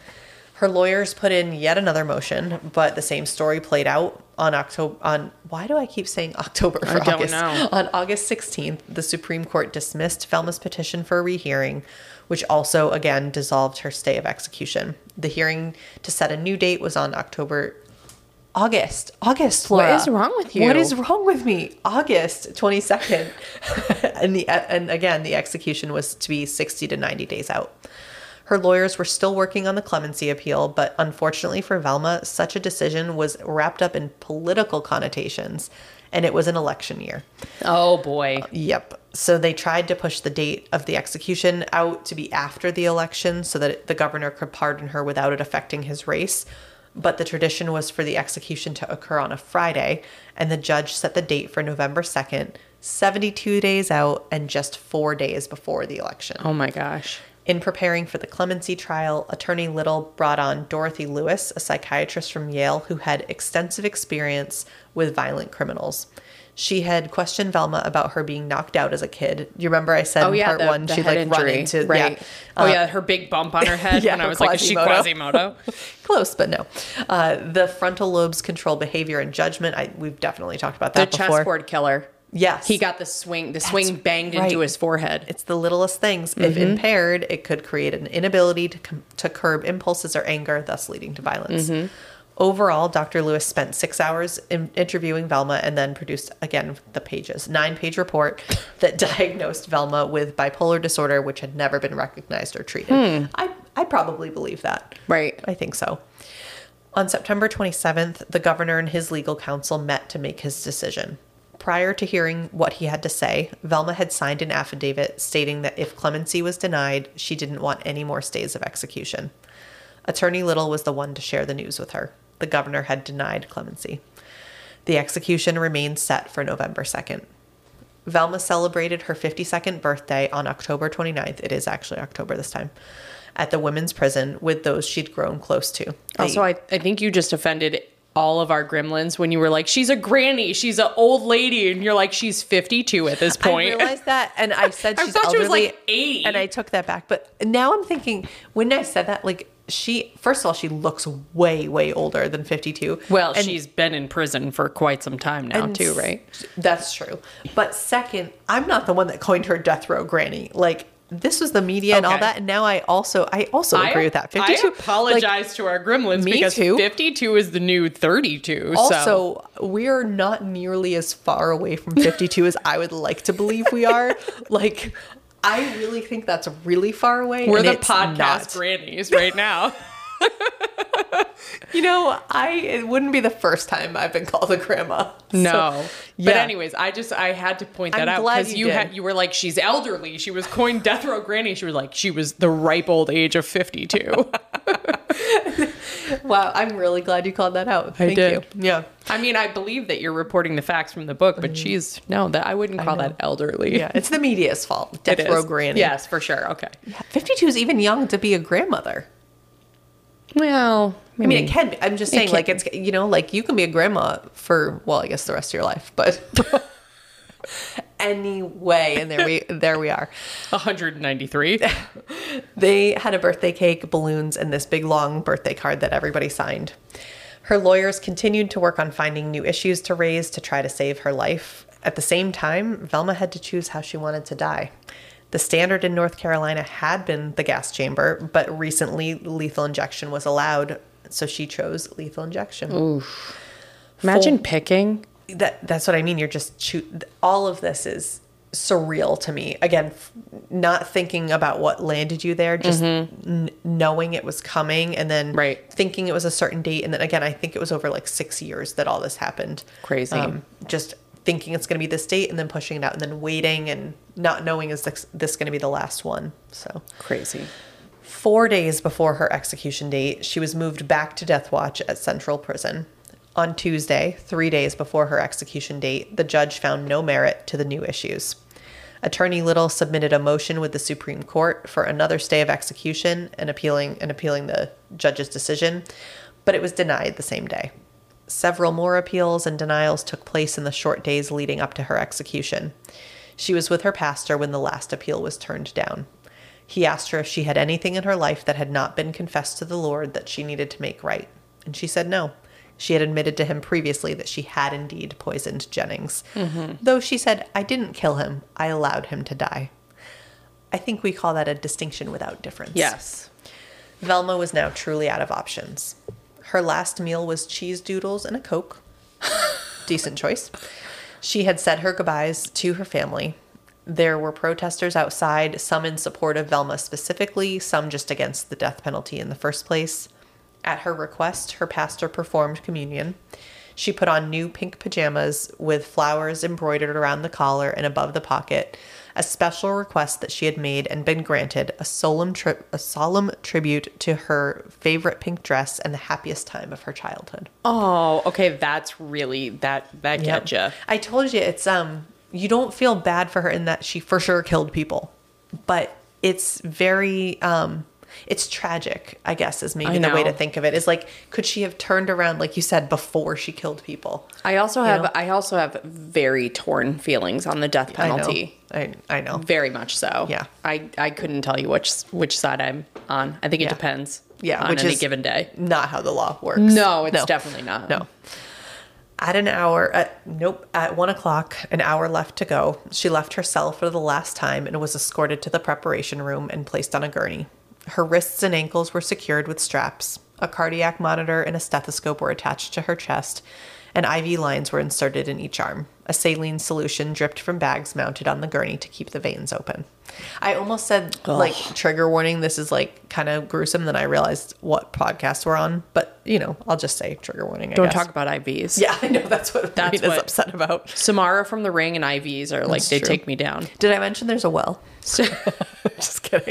Her lawyers put in yet another motion, but the same story played out on October. On why do I keep saying October for I don't August? know. On August sixteenth, the Supreme Court dismissed Velma's petition for a rehearing, which also again dissolved her stay of execution. The hearing to set a new date was on October. August, August, Laura. What is wrong with you? What is wrong with me? August twenty-second, and the and again the execution was to be sixty to ninety days out. Her lawyers were still working on the clemency appeal, but unfortunately for Velma, such a decision was wrapped up in political connotations, and it was an election year. Oh, boy. Uh, yep. So they tried to push the date of the execution out to be after the election so that the governor could pardon her without it affecting his race. But the tradition was for the execution to occur on a Friday, and the judge set the date for November second, seventy-two days out and just four days before the election. Oh, my gosh. In preparing for the clemency trial, Attorney Little brought on Dorothy Lewis, a psychiatrist from Yale who had extensive experience with violent criminals. She had questioned Velma about her being knocked out as a kid. You remember I said oh, in yeah, part the, one, the she'd like injury. run into... Right. Yeah. Oh, uh, yeah, her big bump on her head. Yeah, and I was Quasimodo. like, is she Quasimodo? Close, but no. Uh, the frontal lobes control behavior and judgment. I, we've definitely talked about that the before. The chessboard killer. Yes. He got the swing. The That's swing banged right. into his forehead. It's the littlest things. Mm-hmm. If impaired, it could create an inability to com- to curb impulses or anger, thus leading to violence. Mm-hmm. Overall, Doctor Lewis spent six hours in- interviewing Velma and then produced, again, the pages, nine-page report that diagnosed Velma with bipolar disorder, which had never been recognized or treated. Hmm. I I probably believe that. Right. I think so. On September twenty-seventh, the governor and his legal counsel met to make his decision. Prior to hearing what he had to say, Velma had signed an affidavit stating that if clemency was denied, she didn't want any more stays of execution. Attorney Little was the one to share the news with her. The governor had denied clemency. The execution remained set for November second. Velma celebrated her fifty-second birthday on October twenty-ninth. It is actually October this time. At the women's prison with those she'd grown close to. They, also, I, I think you just offended all of our gremlins when you were like, she's a granny, she's an old lady, and you're like, she's fifty-two at this point. I realized that, and I said she's I thought elderly, she was like eighty. And I took that back. But now I'm thinking, when I said that, like, she, first of all, she looks way, way older than fifty-two. Well, and, she's been in prison for quite some time now, too, right? That's true. But second, I'm not the one that coined her death row granny. Like, this was the media and all Okay. that. And now I also, I also agree I, with that. fifty-two. I apologize to our gremlins me because too. fifty-two is the new thirty-two. so. Also, we're not nearly as far away from fifty-two as I would like to believe we are. Like, I really think that's really far away. We're and the it's podcast not. grannies right now. You know, I it wouldn't be the first time I've been called a grandma. No. So, But yeah. anyways, I just I had to point that I'm out glad because you you did. had you were like, she's elderly. She was coined death row granny. She was like, she was the ripe old age of fifty-two. Wow, I'm really glad you called that out. I Thank did. you. Yeah. I mean, I believe that you're reporting the facts from the book, but she's no, that I wouldn't call know. that elderly. Yeah, it's the media's fault. Death It row is. granny. Yes, for sure. Okay. fifty-two is even young to be a grandmother. Well, I mean, it can be. I'm just saying, can. like, it's, you know, like you can be a grandma for, well, I guess the rest of your life, but anyway, and there we, there we are. one hundred ninety-three. They had a birthday cake, balloons, and this big long birthday card that everybody signed. Her lawyers continued to work on finding new issues to raise to try to save her life. At the same time, Velma had to choose how she wanted to die. The standard in North Carolina had been the gas chamber, but recently lethal injection was allowed, so she chose lethal injection. Oof. Imagine Full- picking. That that's what I mean. You're just shoot. All of this is surreal to me. Again, f- not thinking about what landed you there, just n- knowing it was coming, and then Right. thinking it was a certain date, and then again, I think it was over like six years that all this happened. Crazy. Um, just thinking it's going to be this date, and then pushing it out, and then waiting, and not knowing is this, this going to be the last one. So. Crazy. Four days before her execution date, she was moved back to death watch at Central Prison. On Tuesday, three days before her execution date, the judge found no merit to the new issues. Attorney Little submitted a motion with the Supreme Court for another stay of execution and appealing and appealing the judge's decision, but it was denied the same day. Several more appeals and denials took place in the short days leading up to her execution. She was with her pastor when the last appeal was turned down. He asked her if she had anything in her life that had not been confessed to the Lord that she needed to make right, and she said no. She had admitted to him previously that she had indeed poisoned Jennings. Mm-hmm. Though she said, I didn't kill him, I allowed him to die. I think we call that a distinction without difference. Yes. Velma was now truly out of options. Her last meal was cheese doodles and a Coke. Decent choice. She had said her goodbyes to her family. There were protesters outside, some in support of Velma specifically, some just against the death penalty in the first place. At her request, her pastor performed communion. She put on new pink pajamas with flowers embroidered around the collar and above the pocket, a special request that she had made and been granted, a solemn tri- a solemn tribute to her favorite pink dress and the happiest time of her childhood. Oh, okay. That's really that that Yep. getcha. I told you it's um you don't feel bad for her in that she for sure killed people, but it's very um it's tragic, I guess, is maybe I the way know. to think of it. Is like, could she have turned around, like you said, before she killed people? I also have know? I also have very torn feelings on the death penalty. I know. I, I know. Very much so. Yeah. I, I couldn't tell you which which side I'm on. I think it Yeah. depends. Yeah, On which any is given day. Not how the law works. No, it's definitely not. No. At an hour, at, nope, at one o'clock, an hour left to go, she left her cell for the last time and was escorted to the preparation room and placed on a gurney. Her wrists and ankles were secured with straps. A cardiac monitor and a stethoscope were attached to her chest, and I V lines were inserted in each arm. A saline solution dripped from bags mounted on the gurney to keep the veins open. I almost said, like, trigger warning, this is, like, kind of gruesome. Then I realized what podcast we're on. But, you know, I'll just say trigger warning, I Don't guess. talk about I Vs. Yeah, I know. That's what That's Marina's what- upset about. Samara from The Ring and I Vs are like, That's they true. take me down. Did I mention there's a well? Just kidding.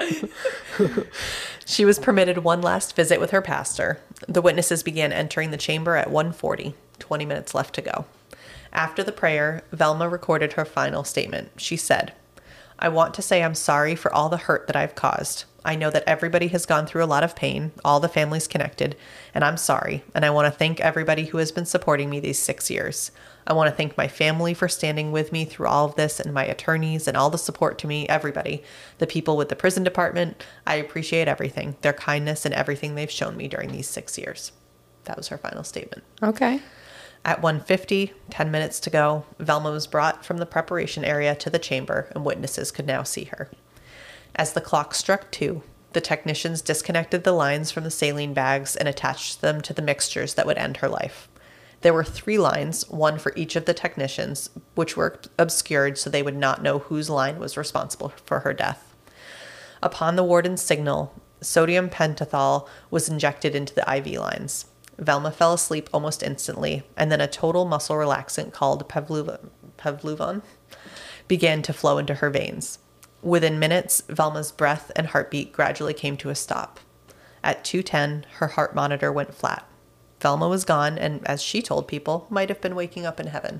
She was permitted one last visit with her pastor. The witnesses began entering the chamber at one forty, twenty minutes left to go. After the prayer, Velma recorded her final statement. She said, I want to say I'm sorry for all the hurt that I've caused. I know that everybody has gone through a lot of pain, all the families connected, and I'm sorry. And I want to thank everybody who has been supporting me these six years. I want to thank my family for standing with me through all of this, and my attorneys and all the support to me, everybody. The people with the prison department, I appreciate everything, their kindness and everything they've shown me during these six years. That was her final statement. Okay. At one fifty, ten minutes to go, Velma was brought from the preparation area to the chamber, and witnesses could now see her. As the clock struck two, the technicians disconnected the lines from the saline bags and attached them to the mixtures that would end her life. There were three lines, one for each of the technicians, which were obscured so they would not know whose line was responsible for her death. Upon the warden's signal, sodium pentothal was injected into the I V lines. Velma fell asleep almost instantly, and then a total muscle relaxant called Pavluvan, Pavluvan began to flow into her veins. Within minutes, Velma's breath and heartbeat gradually came to a stop. At two ten, her heart monitor went flat. Velma was gone and, as she told people, might have been waking up in heaven.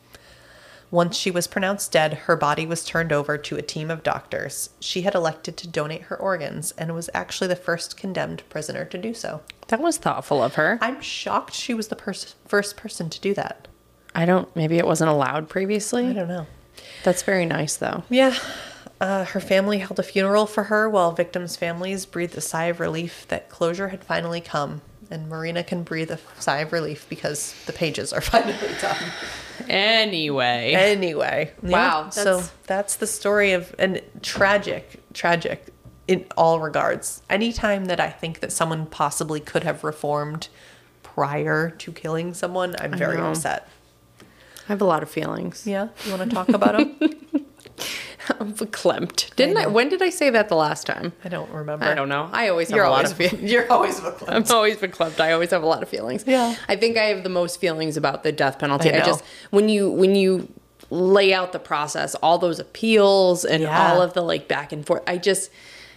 Once she was pronounced dead, her body was turned over to a team of doctors. She had elected to donate her organs and was actually the first condemned prisoner to do so. That was thoughtful of her. I'm shocked she was the pers- first person to do that. I don't, maybe it wasn't allowed previously. I don't know. That's very nice, though. Yeah. Uh, her family held a funeral for her while victims' families breathed a sigh of relief that closure had finally come. And Marina can breathe a sigh of relief because the pages are finally done. Anyway. Anyway. Wow. Yeah, so that's the story of, and tragic, tragic in all regards. Anytime that I think that someone possibly could have reformed prior to killing someone, I'm very upset. I have a lot of feelings. Yeah? You want to talk about them? I'm verklempt. Didn't I, I? When did I say that the last time? I don't remember. I don't know. I always have you're a lot always, of feelings. You're always verklempt. I'm always verklempt. I always have a lot of feelings. Yeah. I think I have the most feelings about the death penalty. I know. I just when you when you lay out the process, all those appeals and Yeah. all of the like back and forth. I just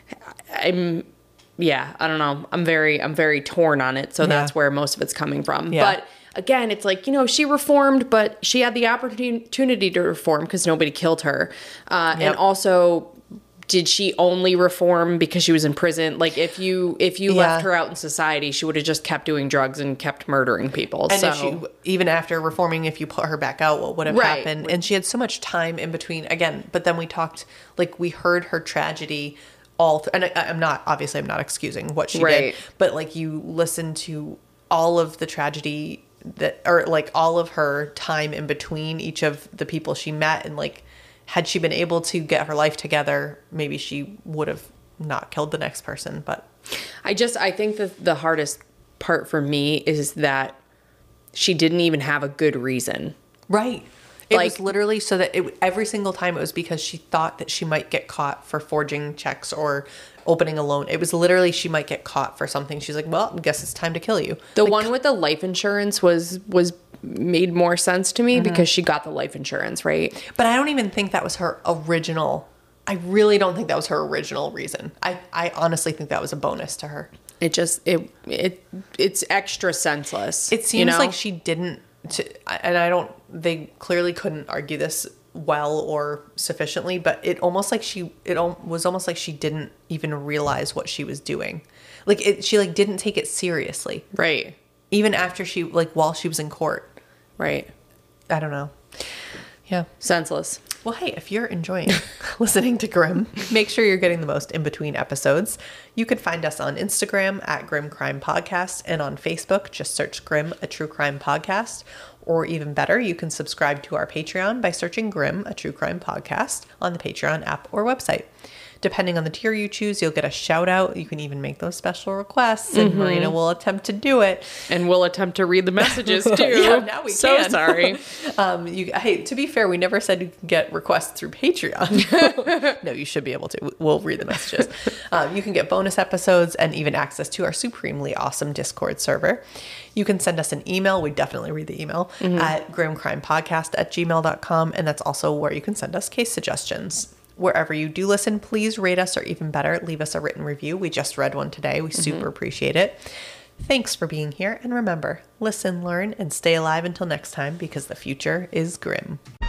I'm yeah, I don't know. I'm very I'm very torn on it. So Yeah. that's where most of it's coming from. Yeah. But again, it's like, you know, she reformed, but she had the opportunity to reform because nobody killed her. Uh, Yep. And also, did she only reform because she was in prison? Like, if you if you Yeah. left her out in society, she would have just kept doing drugs and kept murdering people. And so, if she, even after reforming, if you put her back out, what would have Right. happened? And she had so much time in between. Again, but then we talked, like, we heard her tragedy all, th- and I, I'm not, obviously, I'm not excusing what she Right. did, but, like, you listen to all of the tragedy that, or, like, all of her time in between each of the people she met, and, like, had she been able to get her life together, maybe she would have not killed the next person, but I just I think that the hardest part for me is that she didn't even have a good reason. right. It Like- was literally so that it, every single time it was because she thought that she might get caught for forging checks or opening a loan. It was literally she might get caught for something. She's like, well, I guess it's time to kill you. The Like, one with the life insurance was was made more sense to me because she got the life insurance, right? but I don't even think that was her original. I really don't think that was her original reason. I, I honestly think that was a bonus to her. It just it it it's extra senseless. It seems you know? like she didn't, to, and I don't, they clearly couldn't argue this well or sufficiently, but it almost like she, it al- was almost like she didn't even realize what she was doing. Like it, she like didn't take it seriously. right, Even after she, like while she was in court. right, I don't know. Yeah. senseless. Well, hey, if you're enjoying listening to Grim, make sure you're getting the most in between episodes. You can find us on Instagram at Grim Crime Podcast, and on Facebook, just search Grim, a true crime podcast. Or even better, you can subscribe to our Patreon by searching Grim, a true crime podcast on the Patreon app or website. Depending on the tier you choose, you'll get a shout out. You can even make those special requests, and mm-hmm. Marina will attempt to do it. And we'll attempt to read the messages too. Yeah, now we so can. sorry. um, you, hey, to be fair, we never said you can get requests through Patreon. No, you should be able to. We'll read the messages. um, you can get bonus episodes and even access to our supremely awesome Discord server. You can send us an email. We definitely read the email mm-hmm. at grimcrimepodcast at gmail dot com. And that's also where you can send us case suggestions. Wherever you do listen, please rate us, or even better, leave us a written review. We just read one today. We super mm-hmm. appreciate it. Thanks for being here. And remember, listen, learn, and stay alive until next time, because the future is grim.